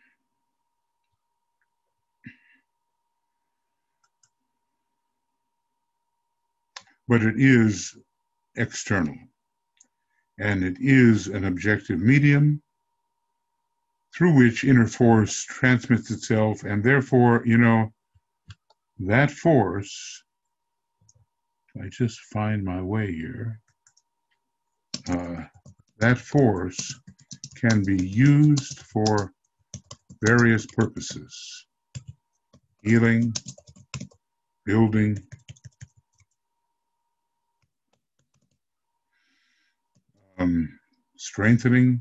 But it is external, and it is an objective medium through which inner force transmits itself, and therefore, you know, that force, I just find my way here, uh, that force can be used for various purposes: healing, building, um, strengthening,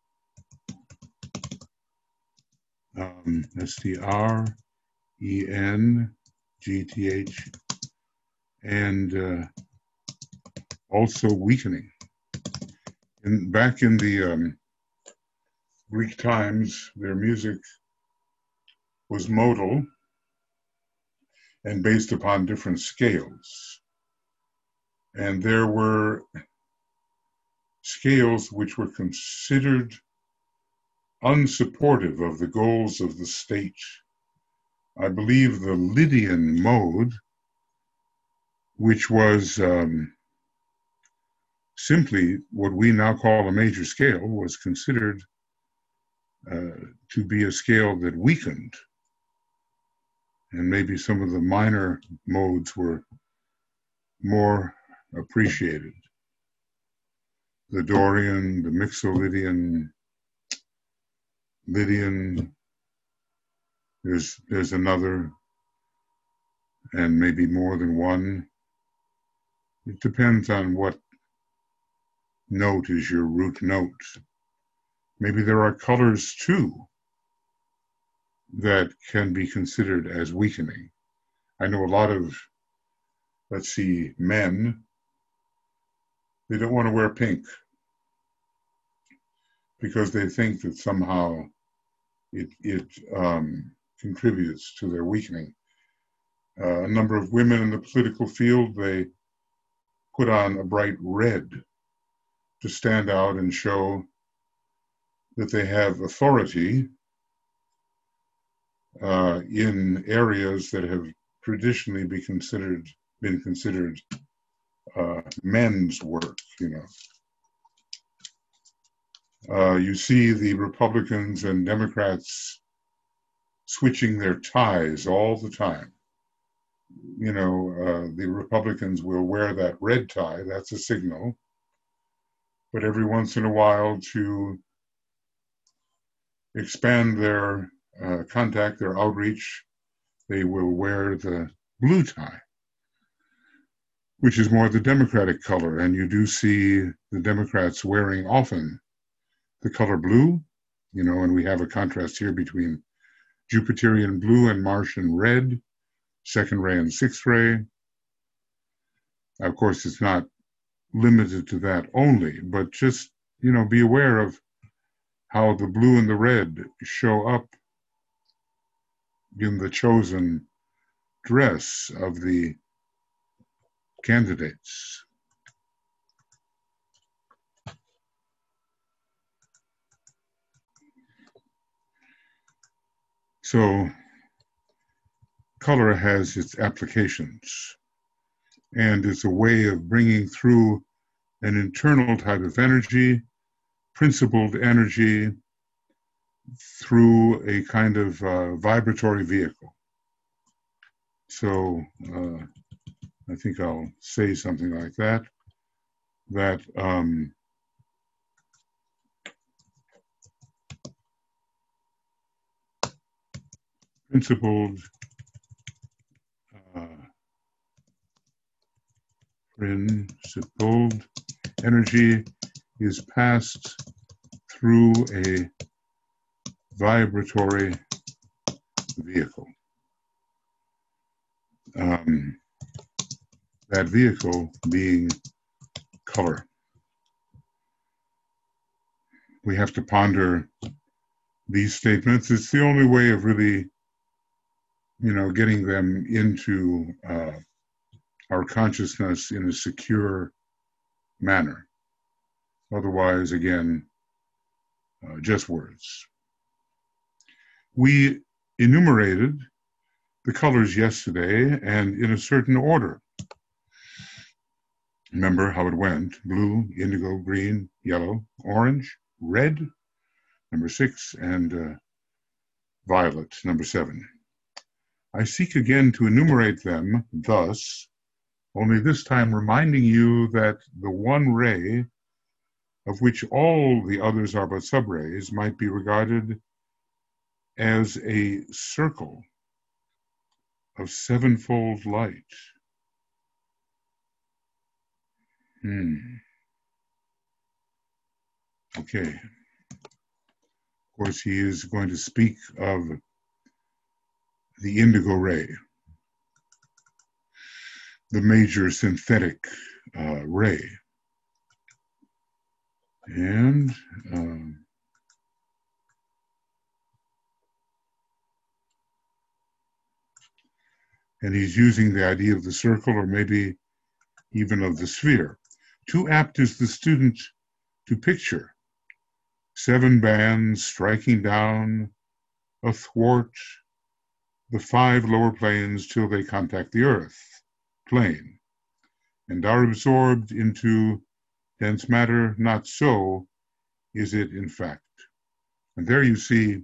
um, S T R E N G T H, and uh, also weakening. In, back in the um, Greek times, their music was modal and based upon different scales. And there were scales which were considered unsupportive of the goals of the state. I believe the Lydian mode, which was um, simply what we now call a major scale, was considered uh, to be a scale that weakened. And maybe some of the minor modes were more appreciated. The Dorian, the Mixolydian, Lydian, there's, there's another, and maybe more than one. It depends on what note is your root note. Maybe there are colors too that can be considered as weakening. I know a lot of, let's see, men, they don't want to wear pink because they think that somehow it, it um, contributes to their weakening. Uh, a number of women in the political field, they put on a bright red to stand out and show that they have authority uh, in areas that have traditionally been considered been considered uh, men's work. You know, uh, you see the Republicans and Democrats switching their ties all the time. You know, uh, the Republicans will wear that red tie. That's a signal. But every once in a while, to expand their uh, contact, their outreach, they will wear the blue tie, which is more the Democratic color. And you do see the Democrats wearing often the color blue, you know, and we have a contrast here between Jupiterian blue and Martian red, second ray and sixth ray. Of course, it's not limited to that only, but just, you know, be aware of how the blue and the red show up in the chosen dress of the candidates. So color has its applications, and it's a way of bringing through an internal type of energy, principled energy, through a kind of uh, vibratory vehicle. So uh, I think I'll say something like that, that um, principled uh, principled energy is passed through a vibratory vehicle. Um, that vehicle being color. We have to ponder these statements. It's the only way of really, you know, getting them into uh, our consciousness in a secure manner. Otherwise, again, uh, just words. We enumerated the colors yesterday and in a certain order. Remember how it went: blue, indigo, green, yellow, orange, red, number six, and uh, violet, number seven. I seek again to enumerate them thus, only this time reminding you that the one ray, of which all the others are but subrays, might be regarded as a circle of sevenfold light. Hmm. Okay. Of course, he is going to speak of the indigo ray, the major synthetic uh, ray. And um, and he's using the idea of the circle, or maybe even of the sphere. Too apt is the student to picture seven bands striking down athwart the five lower planes till they contact the earth plane and are absorbed into dense matter. Not so is it in fact. And there you see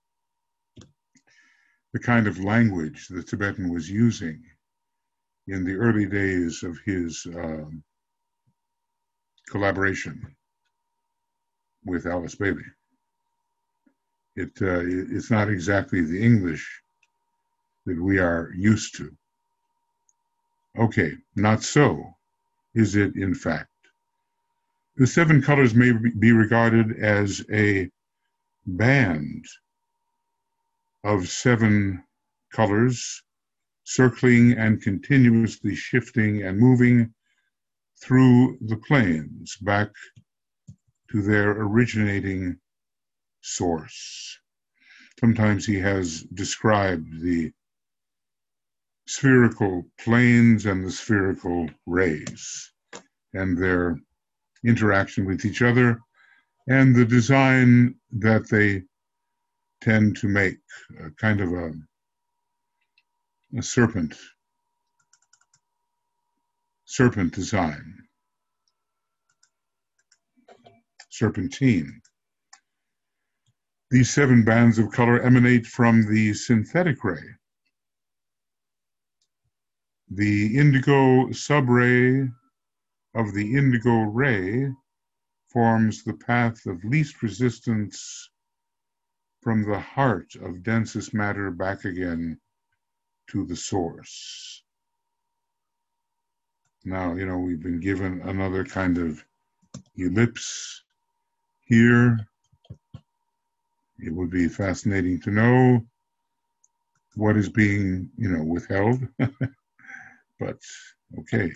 the kind of language the Tibetan was using in the early days of his um, collaboration with Alice Bailey. It, uh, it's not exactly the English that we are used to. Okay, not so is it in fact. The seven colors may be regarded as a band of seven colors, circling and continuously shifting and moving through the planes back to their originating source. Sometimes he has described the spherical planes and the spherical rays and their interaction with each other and the design that they tend to make, a kind of a, a serpent, serpent design, serpentine. These seven bands of color emanate from the synthetic ray. The indigo subray of the indigo ray forms the path of least resistance from the heart of densest matter back again to the source. Now, you know, we've been given another kind of ellipse here. It would be fascinating to know what is being, you know, withheld. But, okay.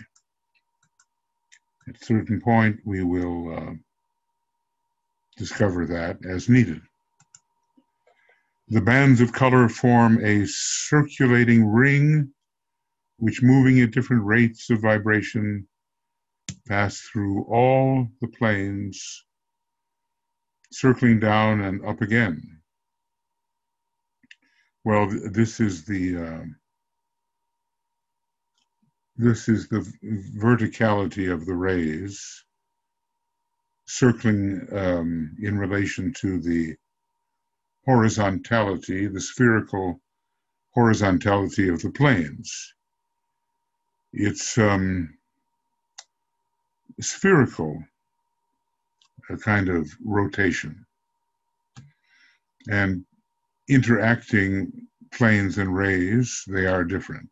At a certain point, we will uh, discover that as needed. The bands of color form a circulating ring, which, moving at different rates of vibration, pass through all the planes, circling down and up again. Well, this is the uh, this is the verticality of the rays, circling um, in relation to the horizontality, the spherical horizontality of the planes. It's um, spherical, a kind of rotation, and interacting planes and rays, they are different.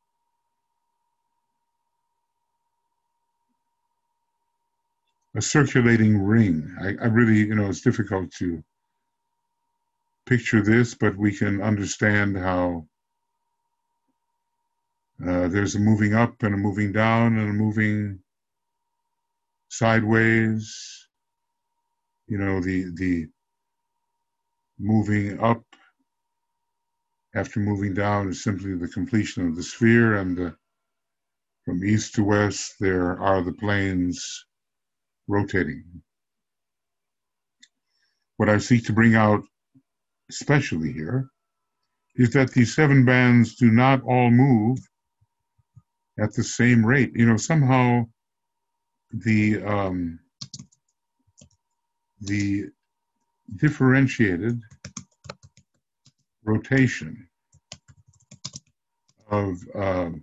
A circulating ring. I, I really, you know, it's difficult to picture this, but we can understand how uh, there's a moving up and a moving down and a moving sideways. You know, the the moving up after moving down is simply the completion of the sphere, and the, from east to west there are the planes rotating. What I seek to bring out especially here, is that these seven bands do not all move at the same rate. You know, somehow the um, the differentiated rotation of um,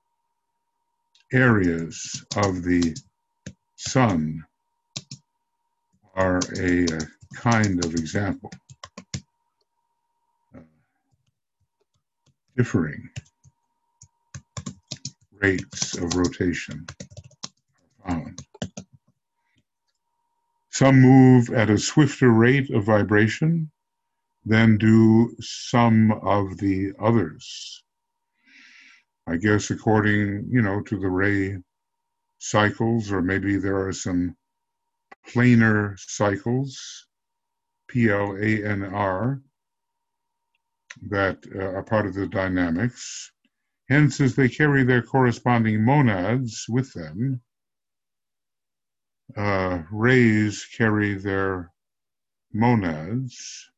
areas of the sun are a, a kind of example. Uh, differing rates of rotation are found. Some move at a swifter rate of vibration than do some of the others. I guess according, you know, to the ray cycles, or maybe there are some planar cycles, P L A N R, that uh, are part of the dynamics. Hence, as they carry their corresponding monads with them, uh, rays carry their monads.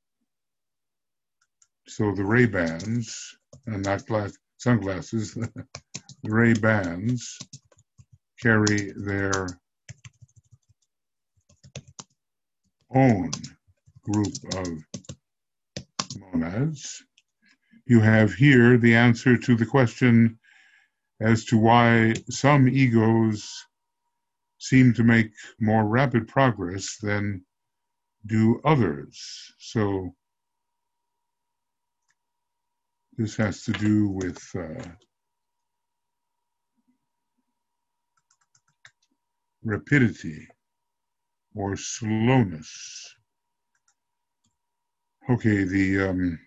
So the ray bands, and not glass, sunglasses, the ray bands carry their own group of monads. You have here the answer to the question as to why some egos seem to make more rapid progress than do others. So this has to do with uh, rapidity or slowness. Okay, the um,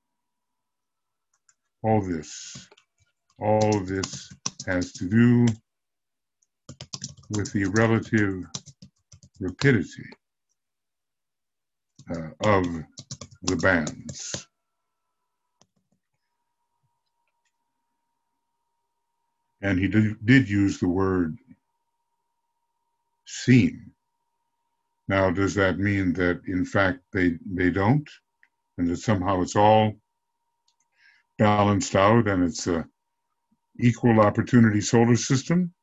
all this, all of this has to do with the relative rapidity uh, of the bands. And he did, did use the word seem. Now, does that mean that in fact they, they don't, and that somehow it's all balanced out and it's a equal opportunity solar system?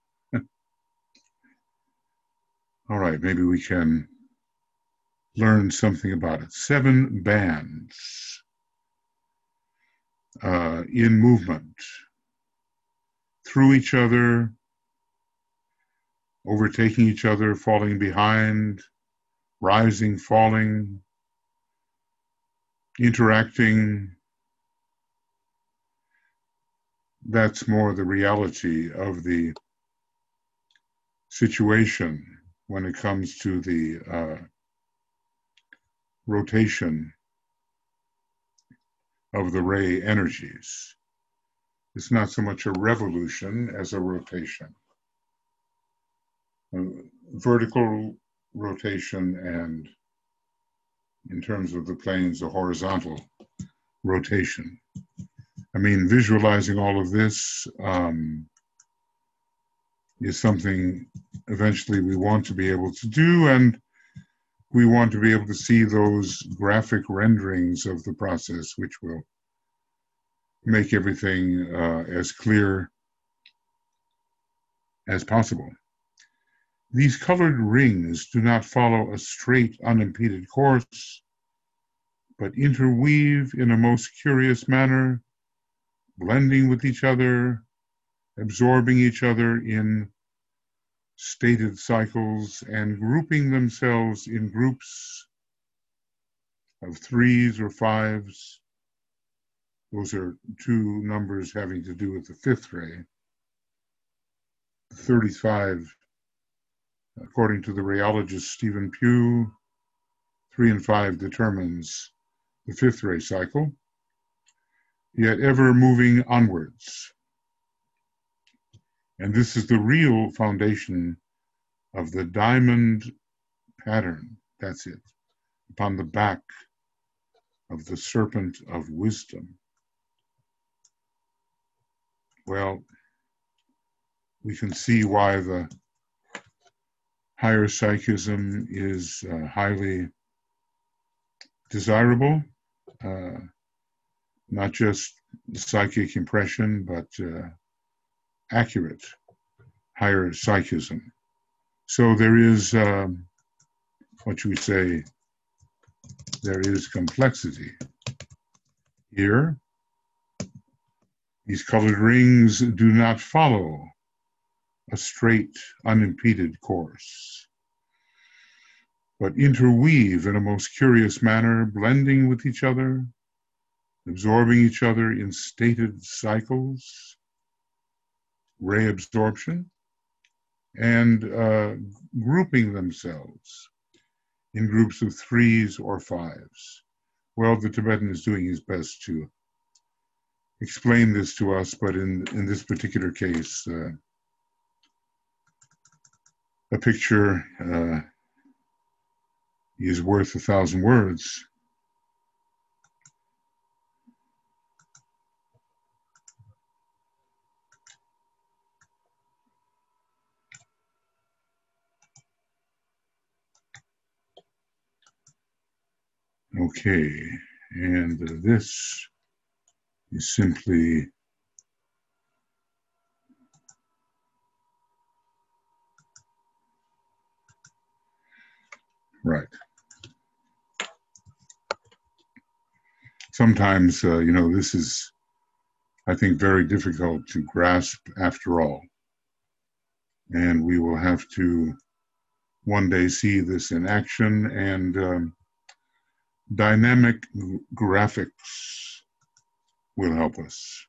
All right, maybe we can learn something about it. Seven bands uh, in movement through each other, overtaking each other, falling behind, rising, falling, interacting. That's more the reality of the situation when it comes to the uh, rotation of the ray energies. It's not so much a revolution as a rotation. A vertical rotation, and in terms of the planes, a horizontal rotation. I mean, visualizing all of this um, is something eventually we want to be able to do, and we want to be able to see those graphic renderings of the process, which will make everything uh, as clear as possible. These colored rings do not follow a straight, unimpeded course, but interweave in a most curious manner, blending with each other, absorbing each other in stated cycles, and grouping themselves in groups of threes or fives. Those are two numbers having to do with the fifth ray. thirty-five, according to the rayologist Stephen Pugh, three and five determines the fifth ray cycle, yet ever moving onwards. And this is the real foundation of the diamond pattern. That's it, upon the back of the serpent of wisdom. Well, we can see why the higher psychism is uh, highly desirable. uh, not just psychic impression, but uh, accurate higher psychism. So there is, um, what you say, there is complexity here. These colored rings do not follow a straight, unimpeded course, but interweave in a most curious manner, blending with each other, absorbing each other in stated cycles, ray absorption, and uh, grouping themselves in groups of threes or fives. Well, the Tibetan is doing his best to explain this to us, but in, in this particular case, uh, a picture uh, is worth a thousand words. Okay, and uh, this is simply right. Sometimes, uh, you know, this is, I think, very difficult to grasp after all. And we will have to one day see this in action, and um, dynamic graphics will help us.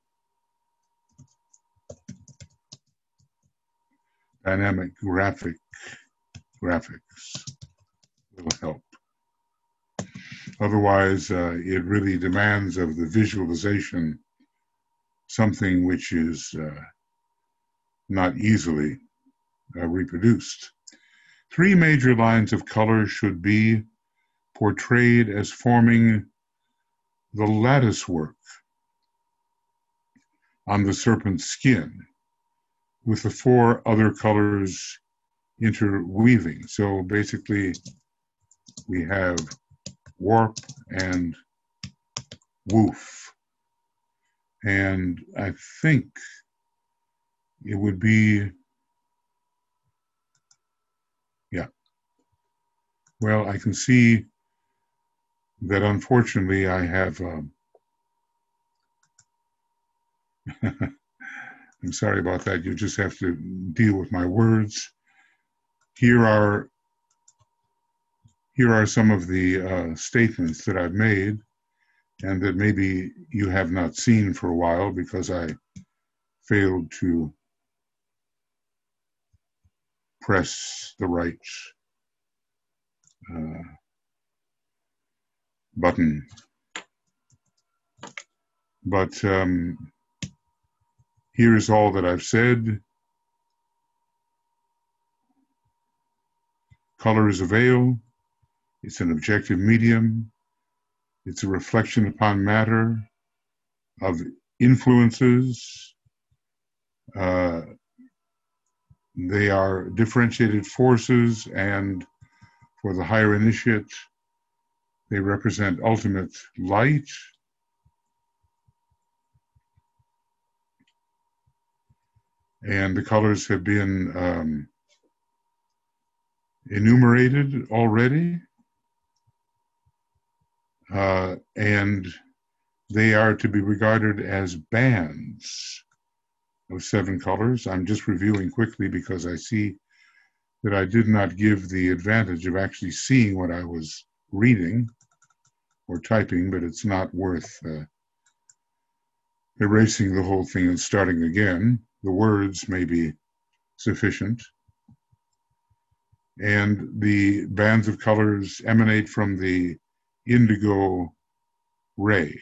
Dynamic graphic graphics will help. Otherwise, uh, it really demands of the visualization something which is uh, not easily uh, reproduced. Three major lines of color should be portrayed as forming the lattice work on the serpent's skin, with the four other colors interweaving. So basically, we have warp and woof. And I think it would be, yeah. Well, I can see that unfortunately I have, um, I'm sorry about that. You just have to deal with my words. Here are, here are some of the uh, statements that I've made and that maybe you have not seen for a while because I failed to press the right uh, button. But um, here's all that I've said. Color is a veil. It's an objective medium. It's a reflection upon matter of influences. Uh, they are differentiated forces, and for the higher initiate, they represent ultimate light. And the colors have been um, enumerated already. Uh, and they are to be regarded as bands of seven colors. I'm just reviewing quickly because I see that I did not give the advantage of actually seeing what I was reading or typing, but it's not worth uh, erasing the whole thing and starting again. The words may be sufficient. And the bands of colors emanate from the indigo ray.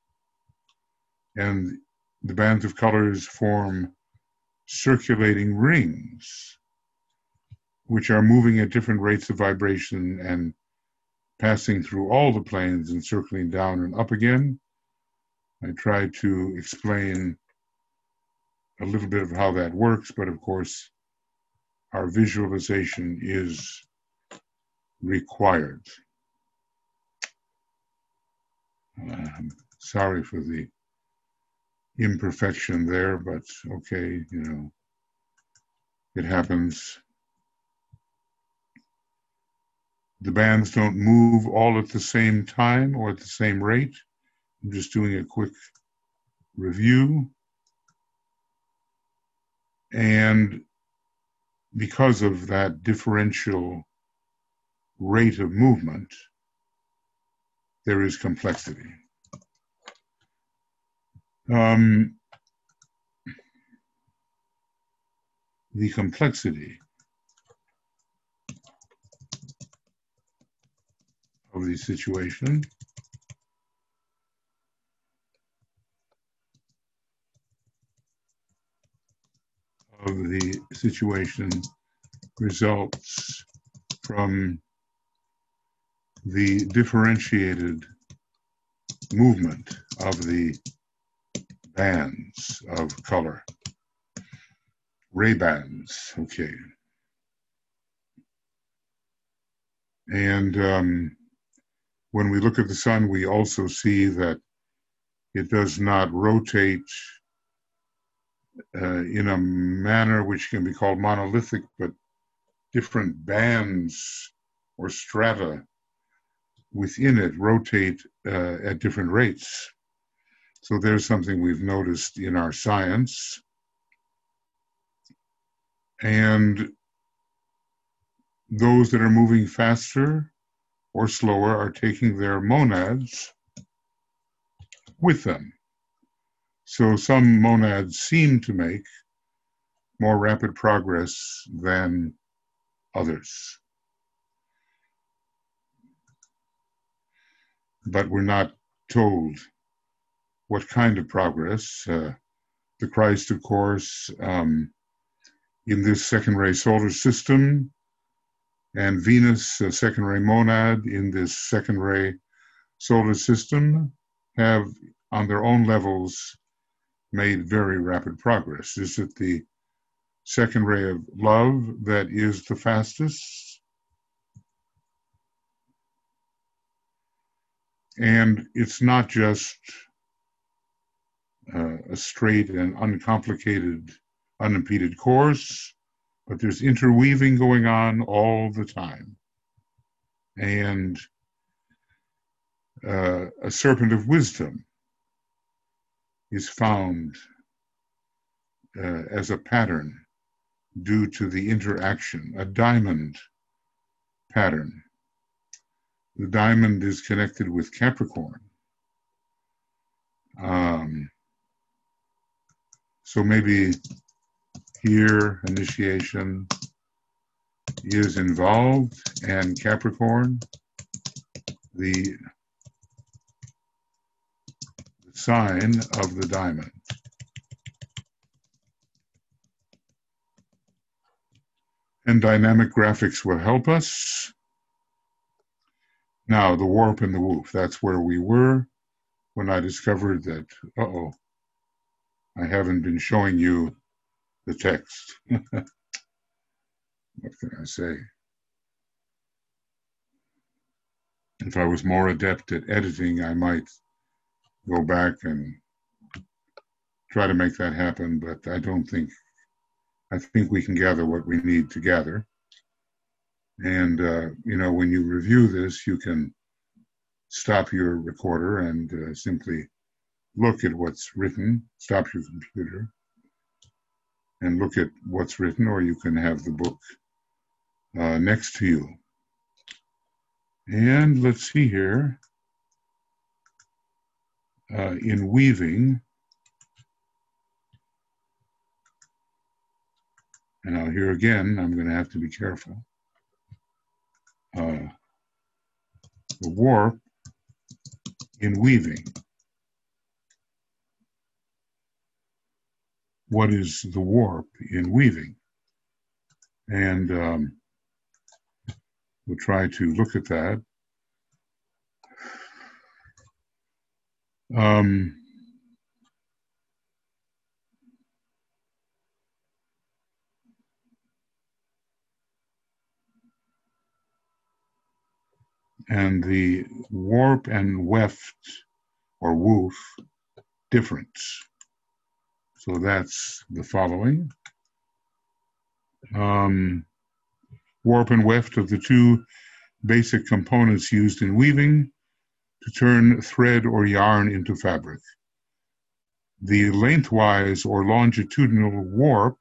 And the bands of colors form circulating rings, which are moving at different rates of vibration and passing through all the planes and circling down and up again. I tried to explain a little bit of how that works, but of course, our visualization is required. Um, sorry for the imperfection there, but okay, you know, it happens. The bands don't move all at the same time or at the same rate. I'm just doing a quick review. And because of that differential rate of movement, there is complexity. Um, the complexity of the situation of the situation results from the differentiated movement of the bands of color. Ray bands, okay. And um, when we look at the sun, we also see that it does not rotate uh, in a manner which can be called monolithic, but different bands or strata within it rotate uh, at different rates. So there's something we've noticed in our science. And those that are moving faster or slower are taking their monads with them. So some monads seem to make more rapid progress than others. But we're not told what kind of progress. Uh, the Christ, of course, um, in this second ray solar system, and Venus, a second ray monad in this second ray solar system, have on their own levels made very rapid progress. Is it the second ray of love that is the fastest? And it's not just uh, a straight and uncomplicated, unimpeded course, but there's interweaving going on all the time. And uh, a serpent of wisdom is found uh, as a pattern due to the interaction, a diamond pattern. The diamond is connected with Capricorn. Um, so maybe here initiation is involved, and Capricorn, the sign of the diamond. And dynamic graphics will help us. Now, the warp and the woof, that's where we were when I discovered that, uh-oh, I haven't been showing you the text. What can I say? If I was more adept at editing, I might go back and try to make that happen, but I don't think, I think we can gather what we need to gather. And, uh, you know, when you review this, you can stop your recorder and uh, simply look at what's written, stop your computer, and look at what's written, or you can have the book uh, next to you. And let's see here. Uh, in weaving, and now here again, I'm going to have to be careful. Uh, the warp in weaving. What is the warp in weaving? And um, we'll try to look at that. Um, and the warp and weft or woof difference. So that's the following. Um, warp and weft of the two basic components used in weaving to turn thread or yarn into fabric. The lengthwise or longitudinal warp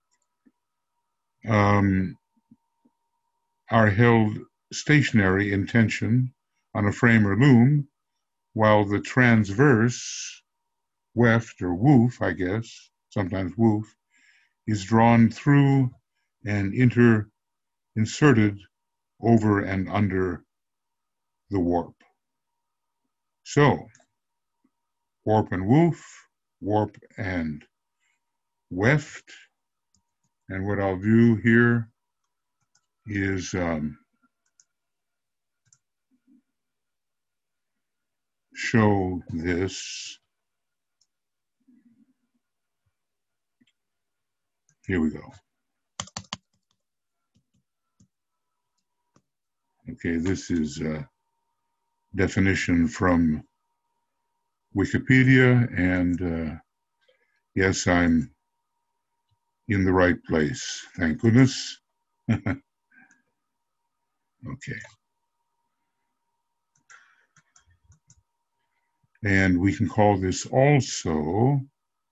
um, are held stationary in tension on a frame or loom, while the transverse weft or woof, I guess, sometimes woof, is drawn through and inter inserted over and under the warp. So, warp and woof, warp and weft, and what I'll do here is um, show this. Here we go. Okay, this is a definition from Wikipedia, and uh, yes, I'm in the right place. Thank goodness. Okay. And we can call this also,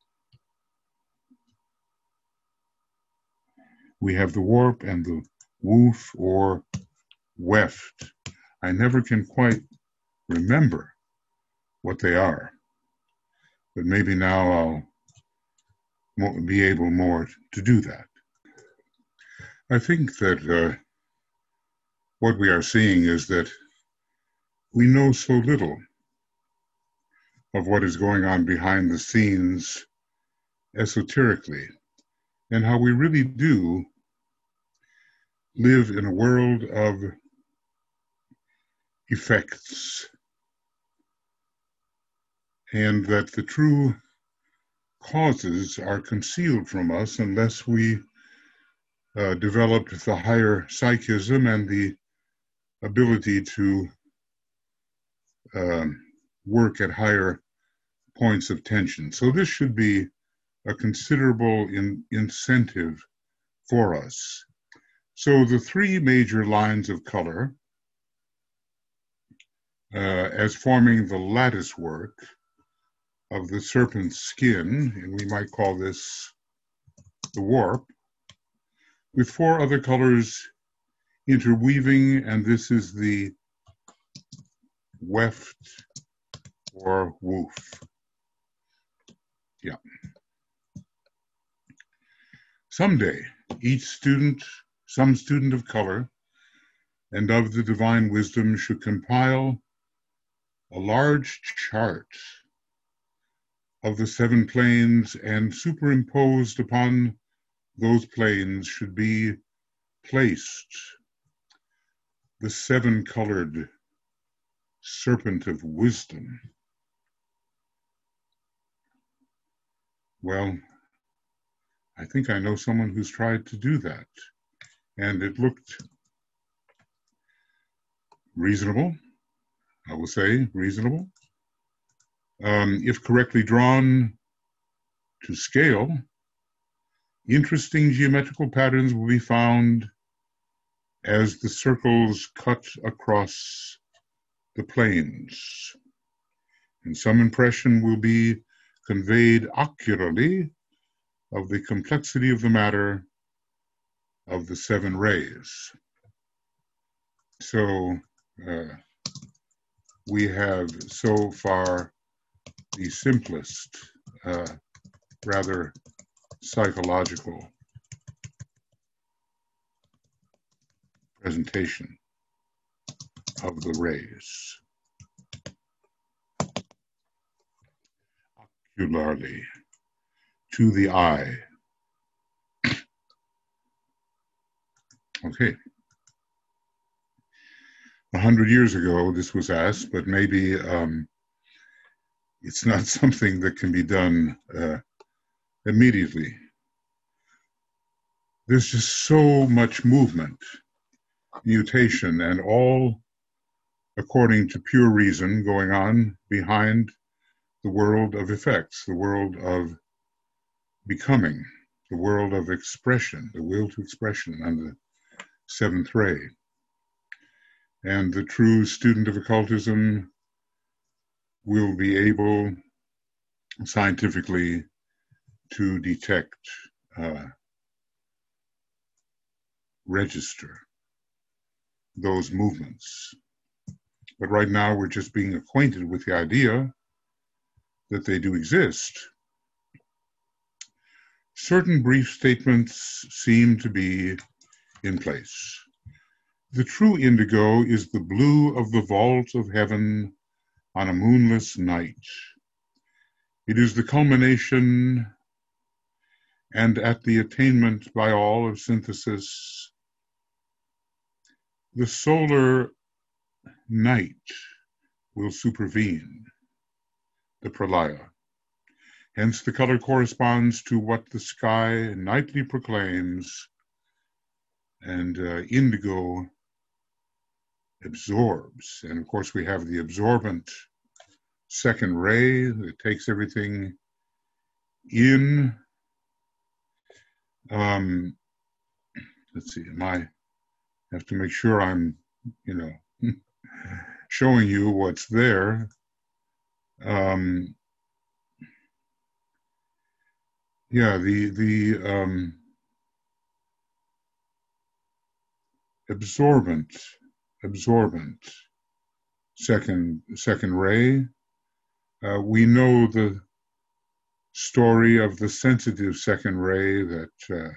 we have the warp and the woof or weft. I never can quite remember what they are, but maybe now I'll be able more to do that. I think that uh, what we are seeing is that we know so little of what is going on behind the scenes esoterically, and how we really do live in a world of effects, and that the true causes are concealed from us unless we uh, developed the higher psychism and the ability to um, work at higher points of tension. So this should be a considerable in, incentive for us. So the three major lines of color uh, as forming the lattice work of the serpent's skin, and we might call this the warp, with four other colors interweaving, and this is the weft or woof. Yeah. Someday, each student, some student of color and of the divine wisdom should compile a large chart of the seven planes, and superimposed upon those planes should be placed the seven-colored serpent of wisdom. Well, I think I know someone who's tried to do that, and it looked reasonable. I will say reasonable. Um, if correctly drawn to scale, interesting geometrical patterns will be found as the circles cut across the planes, and some impression will be conveyed ocularly of the complexity of the matter of the seven rays. So uh, we have so far the simplest, uh, rather psychological presentation of the rays. Ocularly, to the eye. Okay. A hundred years ago, this was asked, but maybe um, it's not something that can be done uh, immediately. There's just so much movement, mutation, and all according to pure reason going on behind the world of effects, the world of becoming, the world of expression, the will to expression on the seventh ray. And the true student of occultism will be able scientifically to detect, uh, register those movements. But right now we're just being acquainted with the idea that they do exist. Certain brief statements seem to be in place. The true indigo is the blue of the vault of heaven on a moonless night. It is the culmination and at the attainment by all of synthesis. The solar night will supervene the pralaya. Hence the color corresponds to what the sky nightly proclaims, and uh, indigo absorbs. And of course we have the absorbent second ray that takes everything in. Um, let's see, am I have to make sure I'm, you know, showing you what's there. Um, yeah, the the um, absorbent, absorbent second second ray. Uh, we know the story of the sensitive second ray that uh,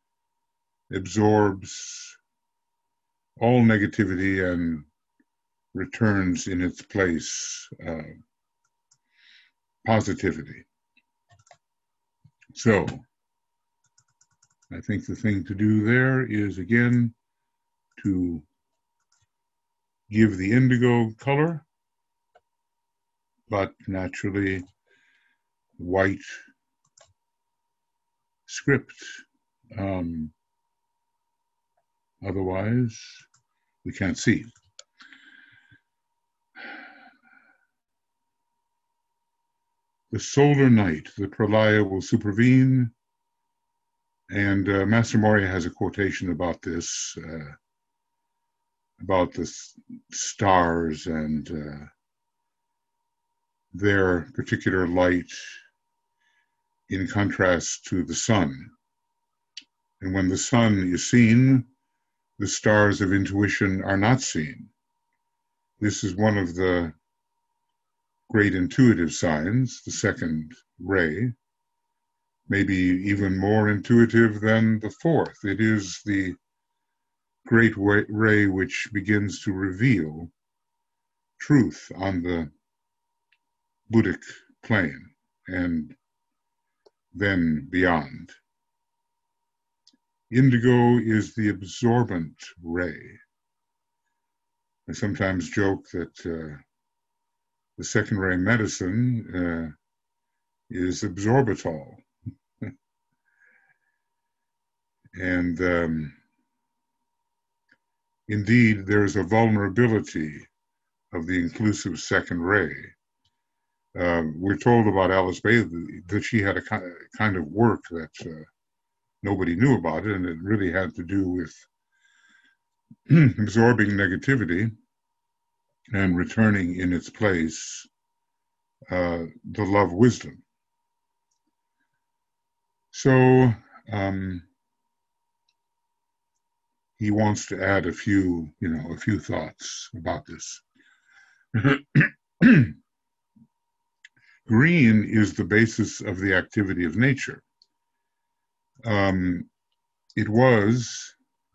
absorbs all negativity and returns in its place uh, positivity. So I think the thing to do there is, again, to give the indigo color, but naturally white script. Um, otherwise, we can't see. The solar night, the pralaya will supervene, and uh, Master Moria has a quotation about this, uh, about the stars and uh, their particular light in contrast to the sun. And when the sun is seen, the stars of intuition are not seen. This is one of the great intuitive signs, the second ray, maybe even more intuitive than the fourth. It is the great ray which begins to reveal truth on the Buddhic plane and then beyond. Indigo is the absorbent ray. I sometimes joke that uh, the second ray medicine uh, is absorbitol. And um, indeed, there's a vulnerability of the inclusive second ray. Uh, we're told about Alice Bailey that she had a kind of work that uh, nobody knew about it, and it really had to do with absorbing negativity and returning in its place uh, the love wisdom. So um, he wants to add a few, you know, a few thoughts about this. Green is the basis of the activity of nature. Um, it was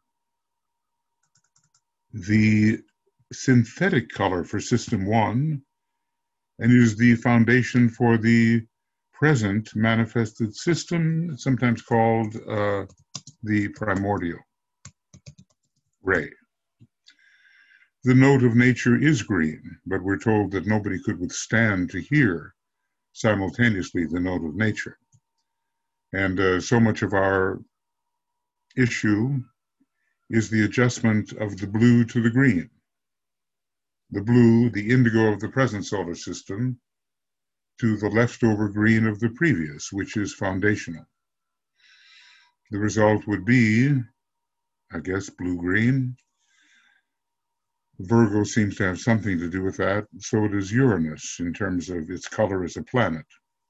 the synthetic color for System One and is the foundation for the present manifested system, sometimes called uh, the primordial ray. The note of nature is green, but we're told that nobody could withstand to hear simultaneously the note of nature. And uh, so much of our issue is the adjustment of the blue to the green. The blue, the indigo of the present solar system, to the leftover green of the previous, which is foundational. The result would be, I guess, blue-green. Virgo seems to have something to do with that. So does Uranus in terms of its color as a planet.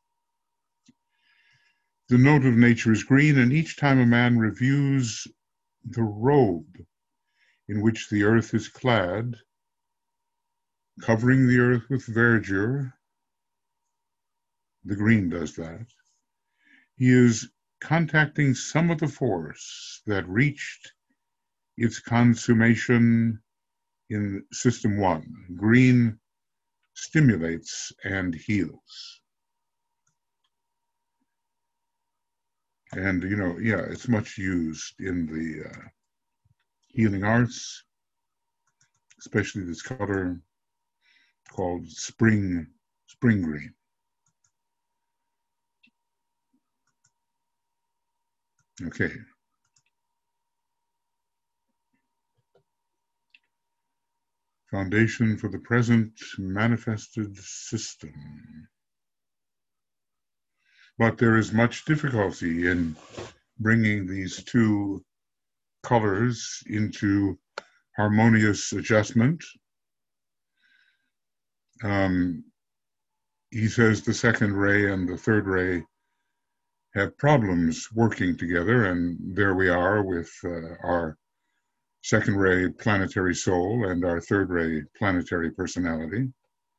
The note of nature is green, and each time a man reviews the robe in which the earth is clad, covering the earth with verdure, the green does that, he is contacting some of the force that reached its consummation in system one. Green stimulates and heals. And, you know, yeah, it's much used in the uh, healing arts, especially this color called spring, spring green. Okay. Foundation for the present manifested system. But there is much difficulty in bringing these two colors into harmonious adjustment. Um, he says the second ray and the third ray have problems working together, and there we are with uh, our second ray planetary soul and our third ray planetary personality.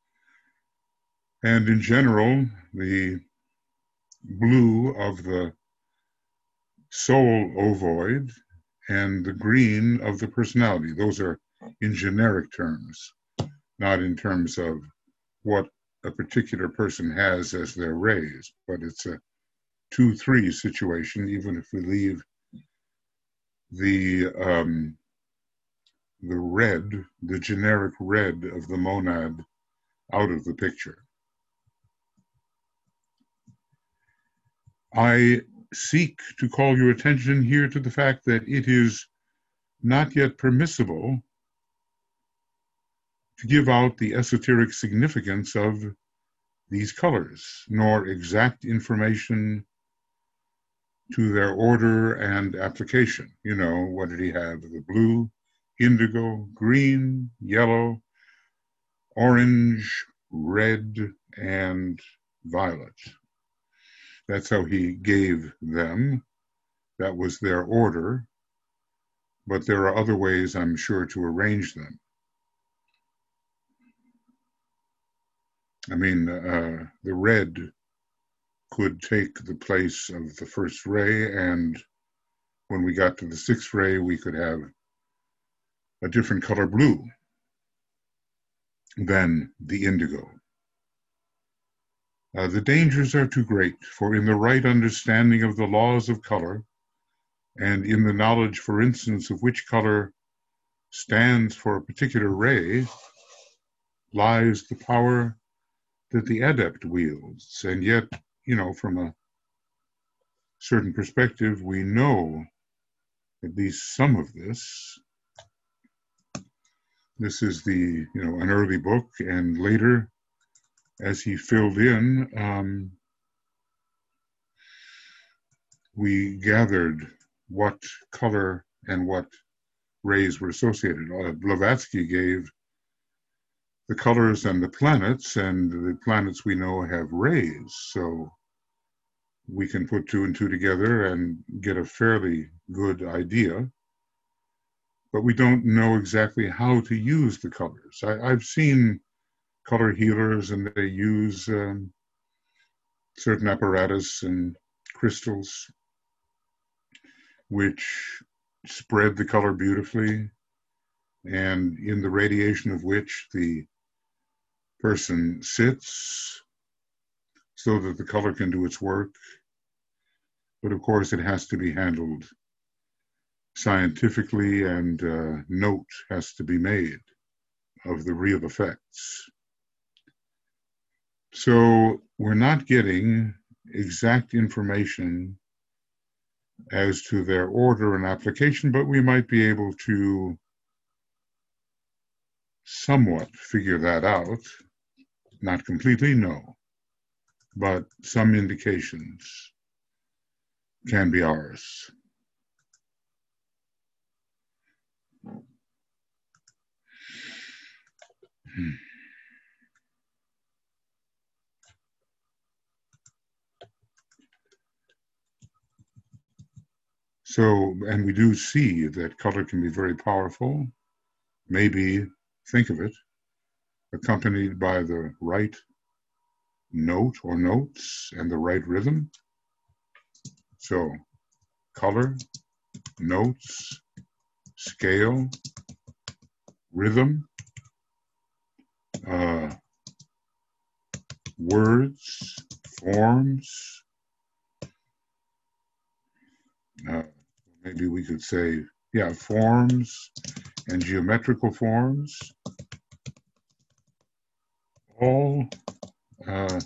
And in general, the blue of the soul ovoid and the green of the personality. Those are in generic terms, not in terms of what a particular person has as their rays, but it's a two three situation, even if we leave the um, the red, the generic red of the monad out of the picture. I seek to call your attention here to the fact that it is not yet permissible to give out the esoteric significance of these colors, nor exact information to their order and application. You know, what did he have? The blue, indigo, green, yellow, orange, red, and violet. That's how he gave them. That was their order. But there are other ways, I'm sure, to arrange them. I mean, uh, the red could take the place of the first ray, and when we got to the sixth ray, we could have a different color blue than the indigo. Uh, the dangers are too great, for in the right understanding of the laws of color, and in the knowledge, for instance, of which color stands for a particular ray, lies the power that the adept wields. And yet, you know, from a certain perspective, we know at least some of this. This is the, you know, an early book, and later, as he filled in, um, we gathered what color and what rays were associated. Uh, Blavatsky gave the colors and the planets, and the planets we know have rays, so we can put two and two together and get a fairly good idea, but we don't know exactly how to use the colors. I, I've seen color healers, and they use um, certain apparatus and crystals which spread the color beautifully, and in the radiation of which the person sits so that the color can do its work. But of course, it has to be handled scientifically, and uh, note has to be made of the real effects. So we're not getting exact information as to their order and application, but we might be able to somewhat figure that out. Not completely, no. but some indications can be ours. Hmm. So, and we do see that color can be very powerful. Maybe, think of it, accompanied by the right note or notes and the right rhythm. So, color, notes, scale, rhythm, uh, words, forms. Uh, maybe we could say, yeah, forms and geometrical forms, all uh,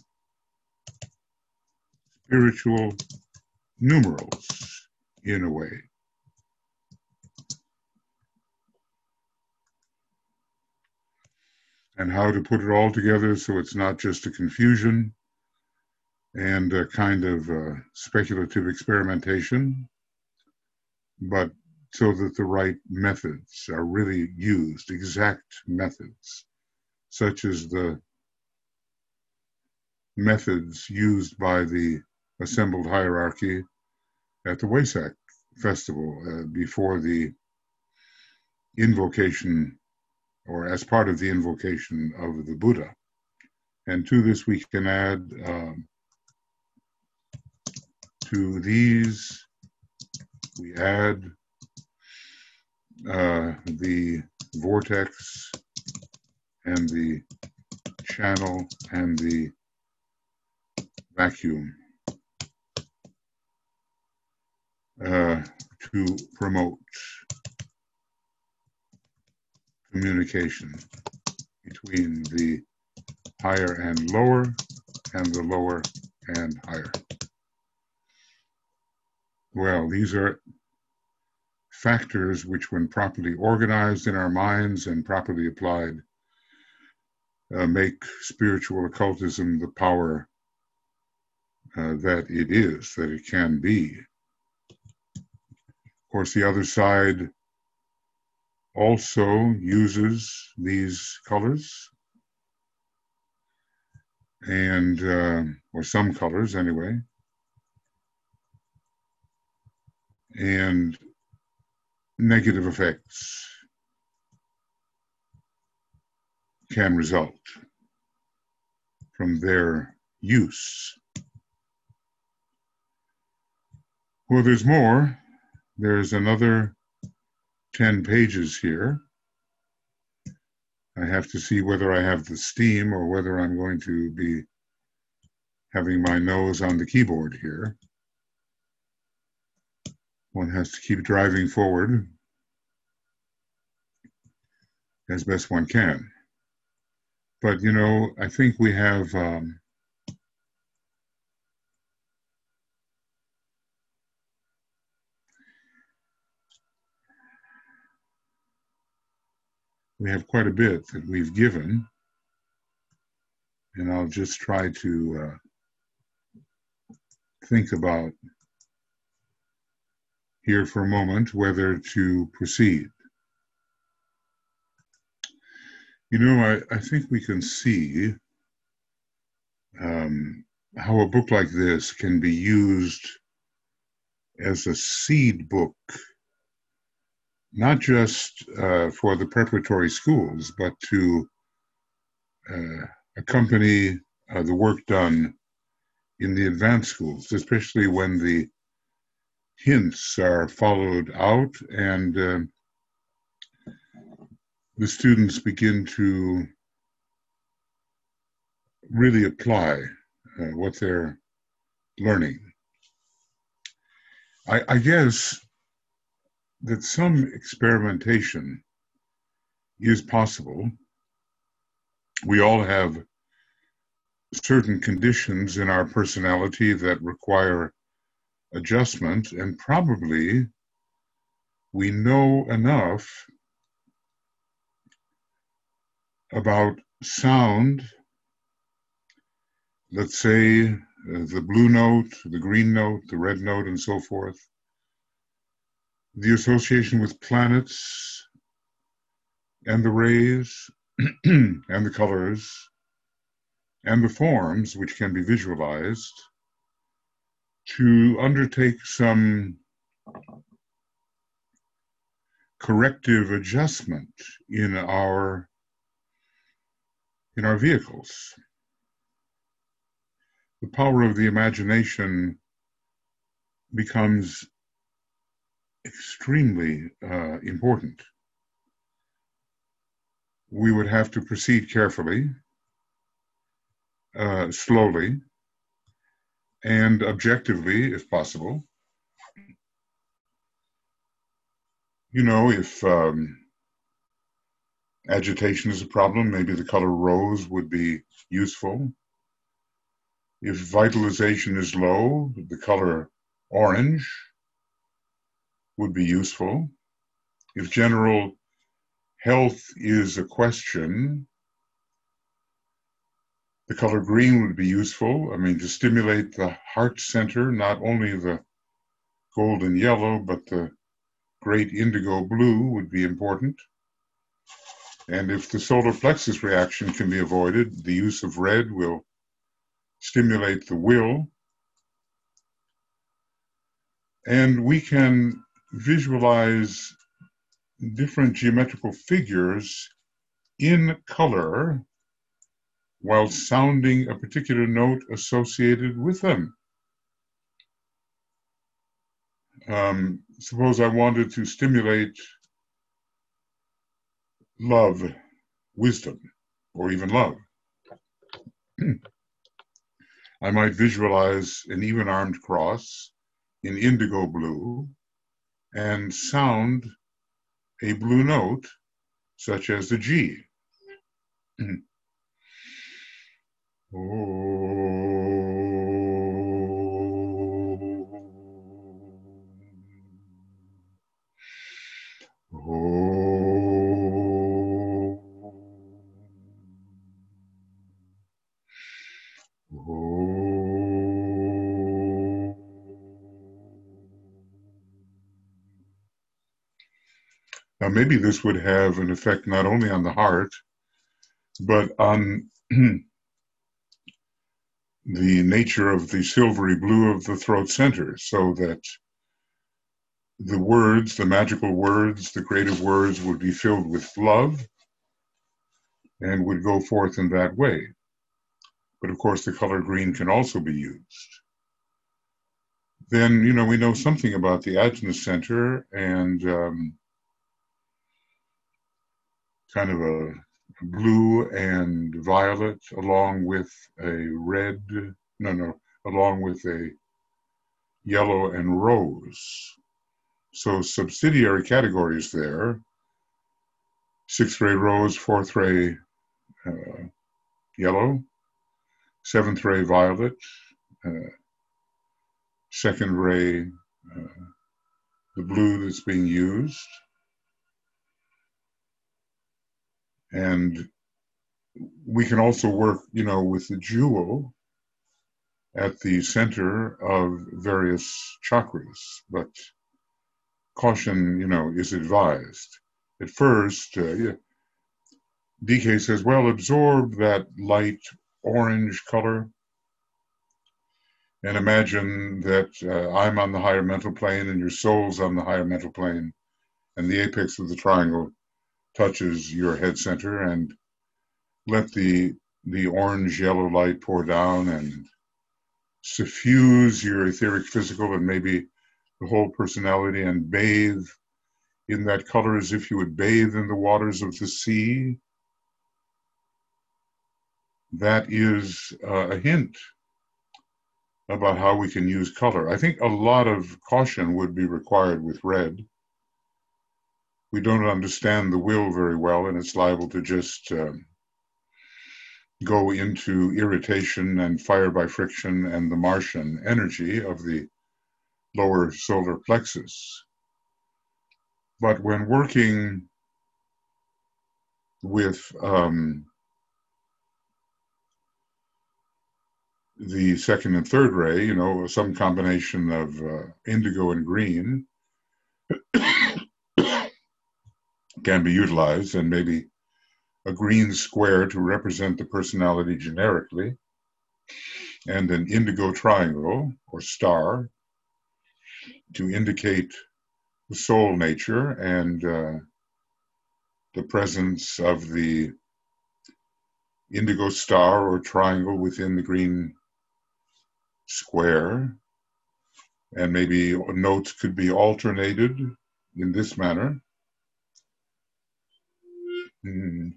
spiritual numerals in a way. And how to put it all together so it's not just a confusion and a kind of uh, speculative experimentation, but so that the right methods are really used, exact methods, such as the methods used by the assembled hierarchy at the Wesak festival uh, before the invocation, or as part of the invocation of the Buddha. And to this we can add, um, to these we add uh, the vortex and the channel and the vacuum uh, to promote communication between the higher and lower and the lower and higher. Well, these are factors which, when properly organized in our minds and properly applied, uh, make spiritual occultism the power uh, that it is, that it can be. Of course, the other side also uses these colors, and uh, or some colors anyway, and negative effects can result from their use. Well, there's more. There's another ten pages here. I have to see whether I have the steam or whether I'm going to be having my nose on the keyboard here. One has to keep driving forward as best one can. But, you know, I think we have um, we have quite a bit that we've given, and I'll just try to uh, think about here for a moment whether to proceed. You know, I, I think we can see um, how a book like this can be used as a seed book, not just uh, for the preparatory schools, but to uh, accompany uh, the work done in the advanced schools, especially when the hints are followed out and uh, the students begin to really apply uh, what they're learning. I, I guess that some experimentation is possible. We all have certain conditions in our personality that require adjustment, and probably we know enough about sound let's say, uh, the blue note, the green note, the red note, and so forth. The association with planets and the rays and the colors and the forms which can be visualized to undertake some corrective adjustment in our in our vehicles. The power of the imagination becomes extremely uh, important. We would have to proceed carefully, uh, slowly, and objectively, if possible. You know, if um, agitation is a problem, maybe the color rose would be useful. If vitalization is low, the color orange would be useful. If general health is a question, the color green would be useful. I mean, to stimulate the heart center, not only the golden yellow, but the great indigo blue would be important. And if the solar plexus reaction can be avoided, the use of red will stimulate the will. And we can visualize different geometrical figures in color while sounding a particular note associated with them. Um, suppose I wanted to stimulate love, wisdom, or even love. I might visualize an even-armed cross in indigo blue and sound a blue note such as the G. Now, maybe this would have an effect not only on the heart, but on the nature of the silvery blue of the throat center, so that the words, the magical words, the creative words would be filled with love and would go forth in that way. But of course, the color green can also be used. Then, you know, we know something about the Ajna center and um, kind of a blue and violet along with a red, no, no, along with a yellow and rose. So subsidiary categories there, sixth ray rose, fourth ray uh, yellow, seventh ray violet, uh, second ray uh, the blue that's being used. And we can also work, you know, with the jewel at the center of various chakras, but caution, you know, is advised. At first, uh, yeah, D K says, well, absorb that light orange color and imagine that uh, I'm on the higher mental plane and your soul's on the higher mental plane, and the apex of the triangle touches your head center, and let the the orange yellow light pour down and suffuse your etheric physical and maybe the whole personality, and bathe in that color as if you would bathe in the waters of the sea. That is uh, a hint about how we can use color. I think a lot of caution would be required with red. We don't understand the will very well, and it's liable to just um, go into irritation and fire by friction and the Martian energy of the lower solar plexus. But when working with um, the second and third ray, you know, some combination of uh, indigo and green can be utilized, and maybe a green square to represent the personality generically, and an indigo triangle or star to indicate the soul nature and uh, the presence of the indigo star or triangle within the green square. And maybe notes could be alternated in this manner. Mm.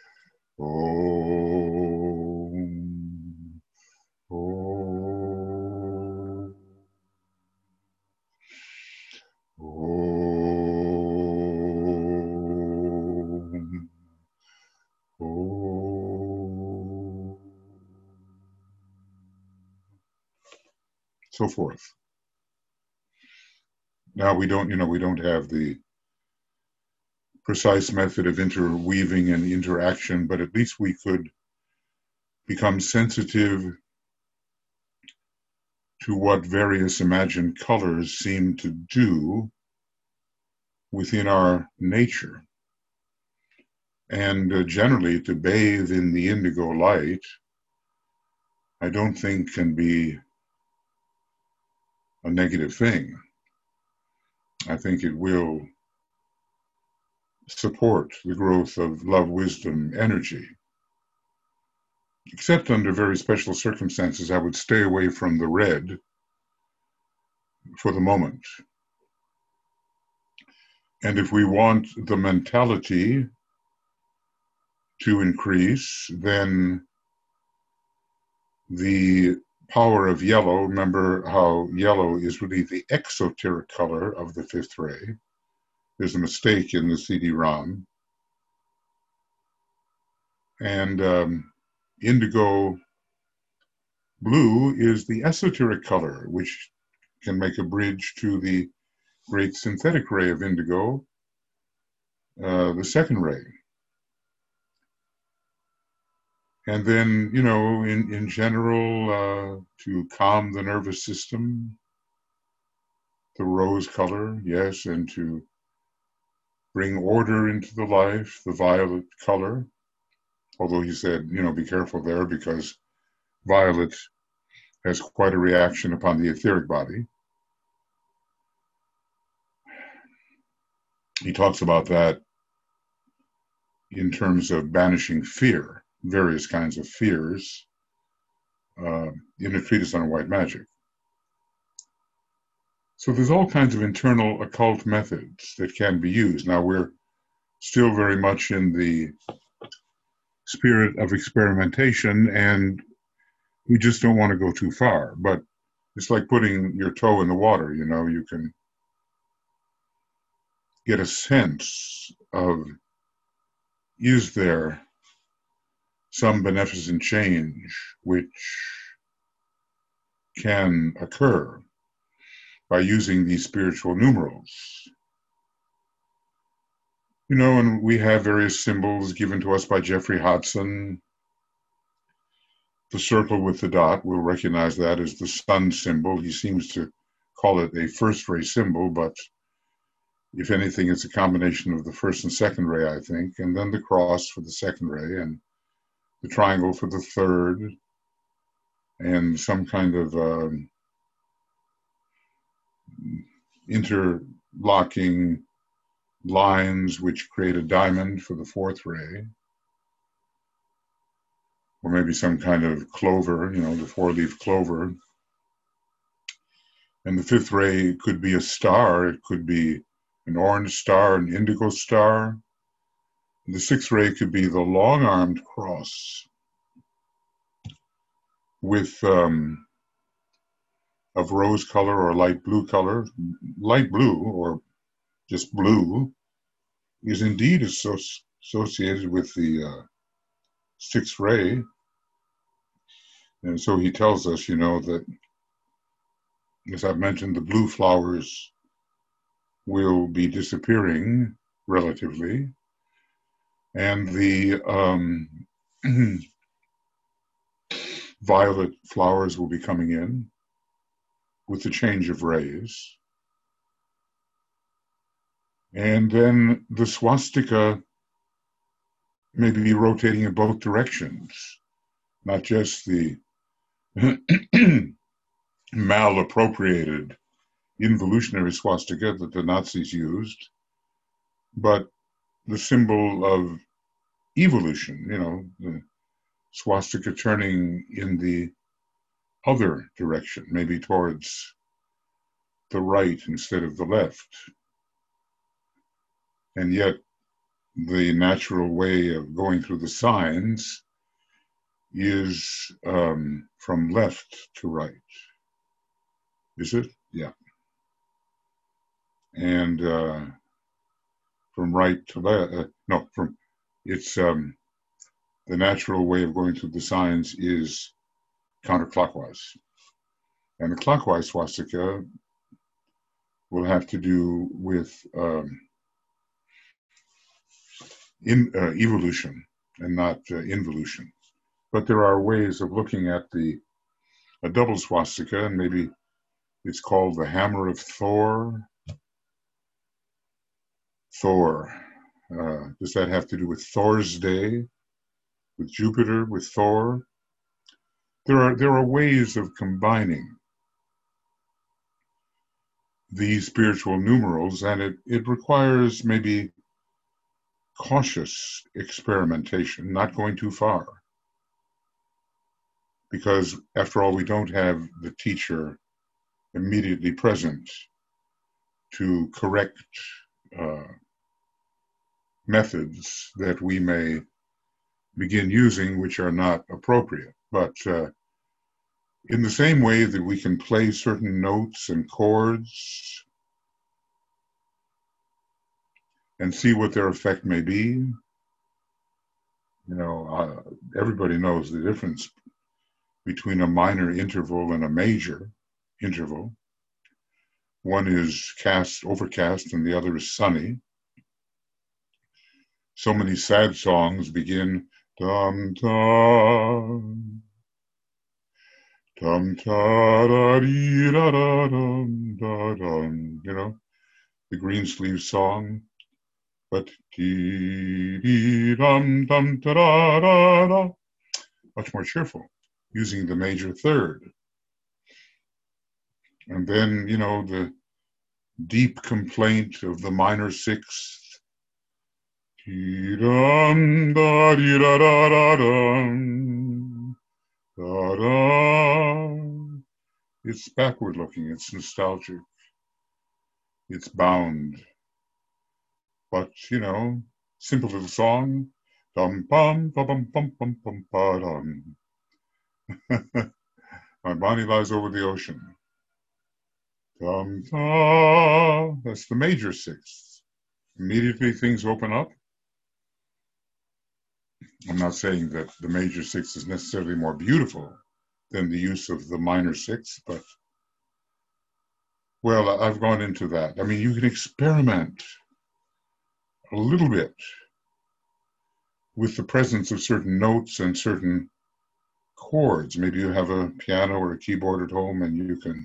Om, Om, Om, Om, so forth. Now we don't, you know, we don't have the precise method of interweaving and interaction, but at least we could become sensitive to what various imagined colors seem to do within our nature. And uh, generally, to bathe in the indigo light, I don't think can be a negative thing. I think it will support the growth of love, wisdom, energy. Except under very special circumstances, I would stay away from the red for the moment. And if we want the mentality to increase, then the power of yellow, remember how yellow is really the exoteric color of the fifth ray. There's a mistake in the C D ROM. And um, indigo blue is the esoteric color, which can make a bridge to the great synthetic ray of indigo, uh, the second ray. And then, you know, in, in general, uh, to calm the nervous system, the rose color, yes, and to bring order into the life, the violet color. Although he said, you know, be careful there because violet has quite a reaction upon the etheric body. He talks about that in terms of banishing fear, various kinds of fears, uh, in a treatise on white magic. So there's all kinds of internal occult methods that can be used. Now we're still very much in the spirit of experimentation, and we just don't want to go too far. But it's like putting your toe in the water, you know, you can get a sense of, is there some beneficent change which can occur by using these spiritual numerals? You know, and we have various symbols given to us by Jeffrey Hodson. The circle with the dot, we'll recognize that as the sun symbol. He seems to call it a first ray symbol, but if anything, it's a combination of the first and second ray, I think, and then the cross for the second ray, and the triangle for the third, and some kind of um, interlocking lines which create a diamond for the fourth ray, or maybe some kind of clover, you know, the four-leaf clover. And the fifth ray could be a star. It could be an orange star, an indigo star. The sixth ray could be the long-armed cross with um, of rose color or light blue color. Light blue, or just blue, is indeed associ- associated with the uh, sixth ray. And so he tells us, you know, that, as I've mentioned, the blue flowers will be disappearing relatively. And the um, violet flowers will be coming in with the change of rays. And then the swastika may be rotating in both directions, not just the mal-appropriated involutionary swastika that the Nazis used, but the symbol of evolution, you know, the swastika turning in the other direction, maybe towards the right instead of the left. And yet the natural way of going through the signs is um, from left to right. Is it? Yeah. And uh, from right to left, uh, no, from, it's um, the natural way of going through the signs is counterclockwise. And the clockwise swastika will have to do with um, in, uh, evolution and not uh, involution. But there are ways of looking at the a double swastika, and maybe it's called the Hammer of Thor. Thor. Uh, does that have to do with Thor's Day, with Jupiter, with Thor? There are there are ways of combining these spiritual numerals, and it, it requires maybe cautious experimentation, not going too far. Because after all, we don't have the teacher immediately present to correct uh, methods that we may begin using which are not appropriate. But uh, in the same way that we can play certain notes and chords and see what their effect may be, you know, uh, everybody knows the difference between a minor interval and a major interval. One is cast, overcast, and the other is sunny. So many sad songs begin dum dum dum ta da dee da da dum da dum. You know, the Greensleeve song. But dee dee dum dum da da da da. Much more cheerful, using the major third. And then, you know, the deep complaint of the minor sixth. Dee-dum, da, dee, da, da, da, dum, da, da. It's backward looking, it's nostalgic, it's bound. But, you know, simple little song. Dum, bum, ba, bum, bum, bum, bum, ba, dum. My body lies over the ocean. Dum, da. That's the major sixth. Immediately things open up. I'm not saying that the major sixth is necessarily more beautiful than the use of the minor sixth, but, well, I've gone into that. I mean, you can experiment a little bit with the presence of certain notes and certain chords. Maybe you have a piano or a keyboard at home and you can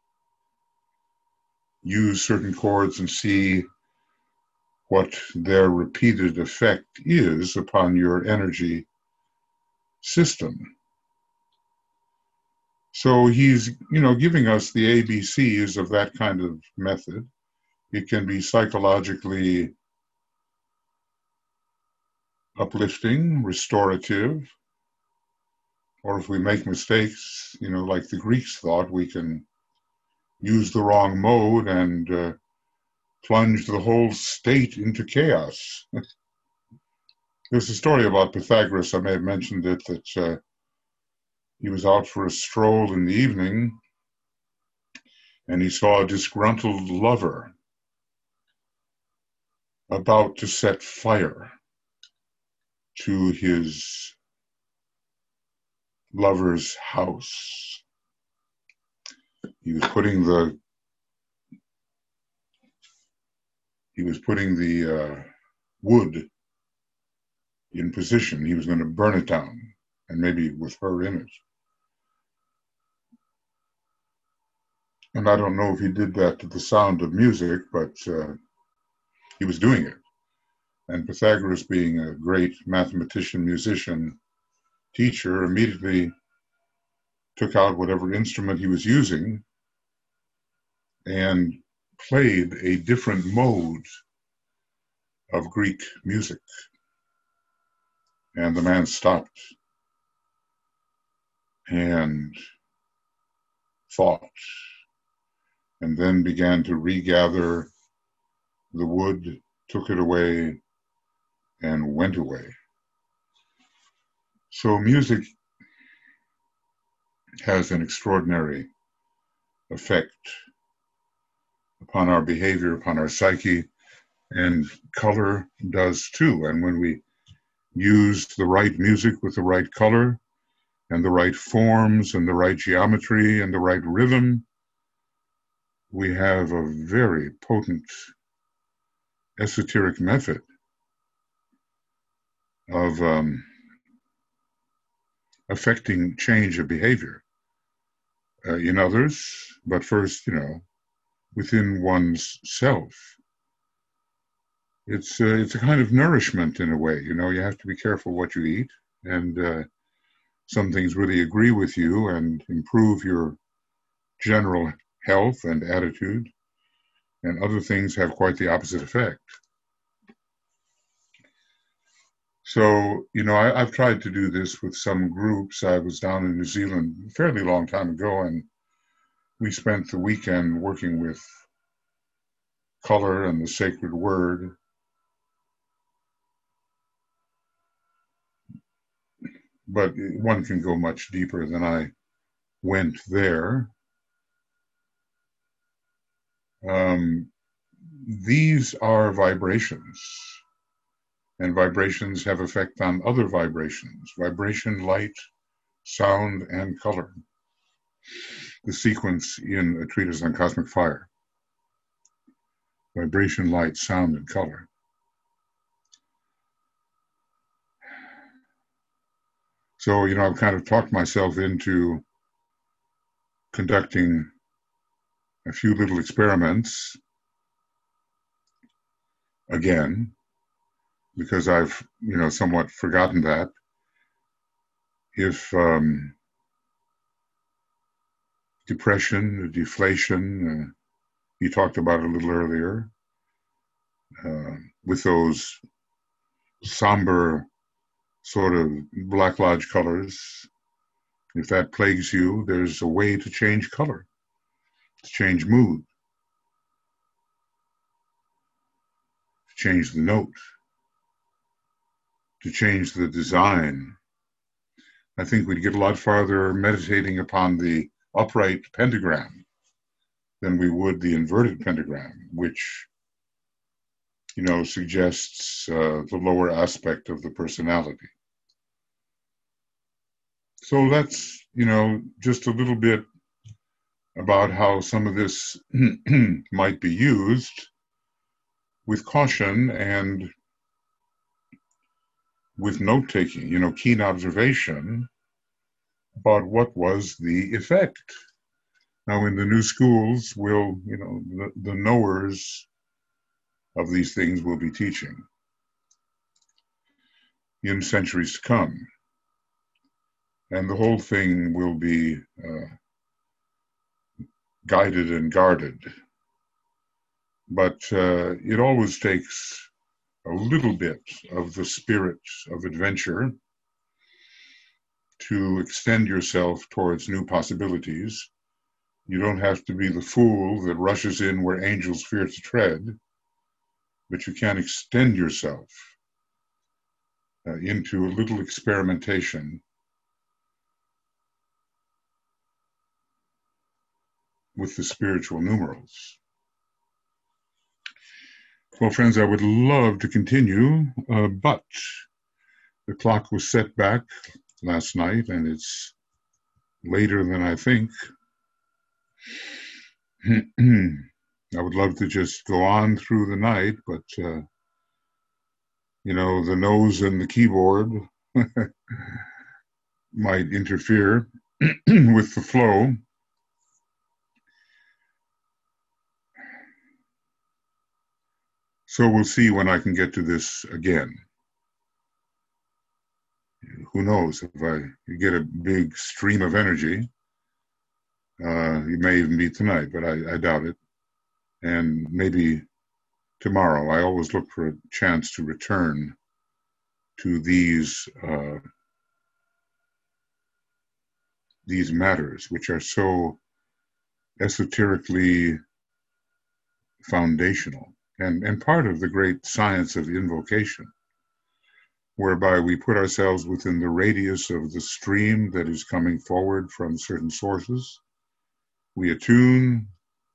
use certain chords and see what their repeated effect is upon your energy system. So he's, you know, giving us the A B Cs of that kind of method. It can be psychologically uplifting, restorative, or if we make mistakes, you know, like the Greeks thought, we can use the wrong mode and uh, plunge the whole state into chaos. There's a story about Pythagoras, I may have mentioned it, that uh, he was out for a stroll in the evening and he saw a disgruntled lover about to set fire to his lover's house. He was putting the he was putting the uh, wood in position. He was going to burn it down, and maybe with her in it. And I don't know if he did that to the sound of music, but uh, he was doing it. And Pythagoras, being a great mathematician, musician, teacher, immediately took out whatever instrument he was using and played a different mode of Greek music. And the man stopped and thought, and then began to regather the wood, took it away, and went away. So music has an extraordinary effect upon our behavior, upon our psyche, and color does too. And when we use the right music with the right color and the right forms and the right geometry and the right rhythm, we have a very potent esoteric method of um, affecting change of behavior uh, in others, but first, you know, within one's self. It's uh, it's a kind of nourishment in a way. You know, you have to be careful what you eat, and uh, some things really agree with you and improve your general health and attitude, and other things have quite the opposite effect. So, you know, I, I've tried to do this with some groups. I was down in New Zealand a fairly long time ago, and we spent the weekend working with color and the sacred word. But one can go much deeper than I went there. Um, these are vibrations, and vibrations have effect on other vibrations: vibration, light, sound, and color. The sequence in a treatise on cosmic fire: vibration, light, sound, and color. So, you know, I've kind of talked myself into conducting a few little experiments again, because I've, you know, somewhat forgotten that. If um, depression, deflation, uh, you talked about it a little earlier, uh, with those somber sort of Black Lodge colors, if that plagues you, there's a way to change color, to change mood, to change the note, to change the design. I think we'd get a lot farther meditating upon the upright pentagram than we would the inverted pentagram, which, you know, suggests uh, the lower aspect of the personality. So that's, you know, just a little bit about how some of this might be used with caution and with note-taking, you know, keen observation about what was the effect. Now, in the new schools, will you know, the, the knowers of these things will be teaching in centuries to come. And the whole thing will be uh, guided and guarded. But uh, it always takes a little bit of the spirit of adventure to extend yourself towards new possibilities. You don't have to be the fool that rushes in where angels fear to tread, but you can extend yourself uh, into a little experimentation with the spiritual numerals. Well, friends, I would love to continue, uh, but the clock was set back last night, and it's later than I think. I would love to just go on through the night, but, uh, you know, the nose and the keyboard might interfere with the flow. So we'll see when I can get to this again. Who knows, if I get a big stream of energy, uh, it may even be tonight, but I, I doubt it. And maybe tomorrow. I always look for a chance to return to these uh, these matters, which are so esoterically foundational and, and part of the great science of invocation, whereby we put ourselves within the radius of the stream that is coming forward from certain sources. We attune,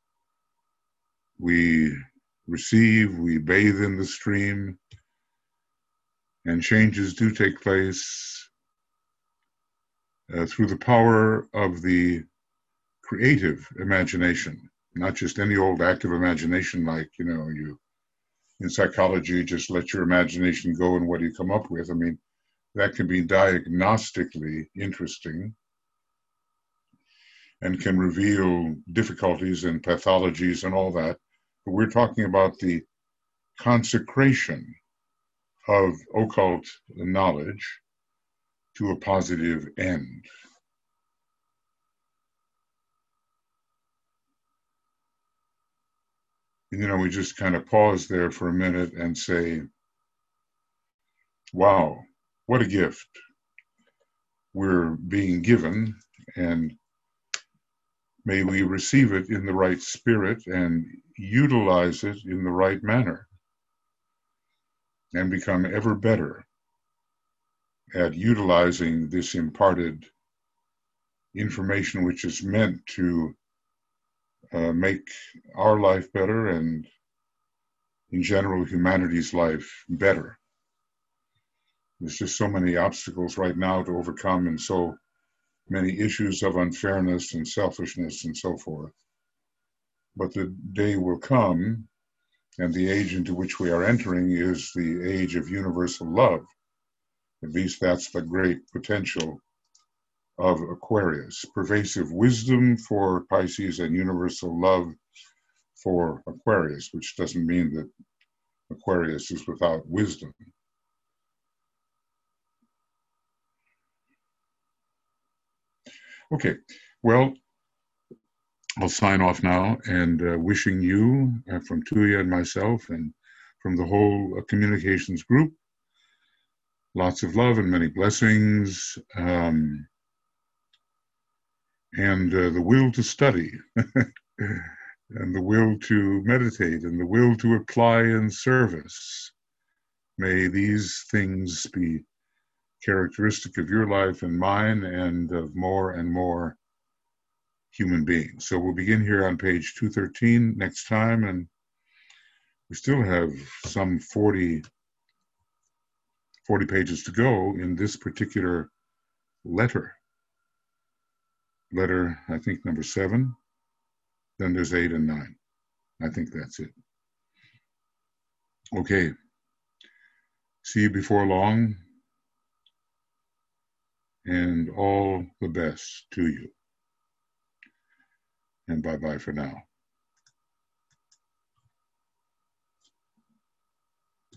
we receive, we bathe in the stream, and changes do take place uh, through the power of the creative imagination, not just any old active imagination like, you know, you in psychology, just let your imagination go and what do you come up with? I mean, that can be diagnostically interesting and can reveal difficulties and pathologies and all that. But we're talking about the consecration of occult knowledge to a positive end. You know, we just kind of pause there for a minute and say, wow, what a gift we're being given, and may we receive it in the right spirit and utilize it in the right manner and become ever better at utilizing this imparted information, which is meant to uh, make our life better and, in general, humanity's life better. There's just so many obstacles right now to overcome and so many issues of unfairness and selfishness and so forth. But the day will come, and the age into which we are entering is the age of universal love. At least that's the great potential of Aquarius. Pervasive wisdom for Pisces and universal love for Aquarius, which doesn't mean that Aquarius is without wisdom. Okay, well, I'll sign off now, and uh, wishing you, uh, from Tuya and myself, and from the whole uh, communications group, lots of love and many blessings, um, and uh, the will to study, and the will to meditate, and the will to apply in service. May these things be characteristic of your life and mine, and of more and more human beings. So we'll begin here on page two thirteen next time, and we still have some forty, forty pages to go in this particular letter. Letter, I think, number seven. Then there's eight and nine. I think that's it. Okay. See you before long, and all the best to you. And bye-bye for now.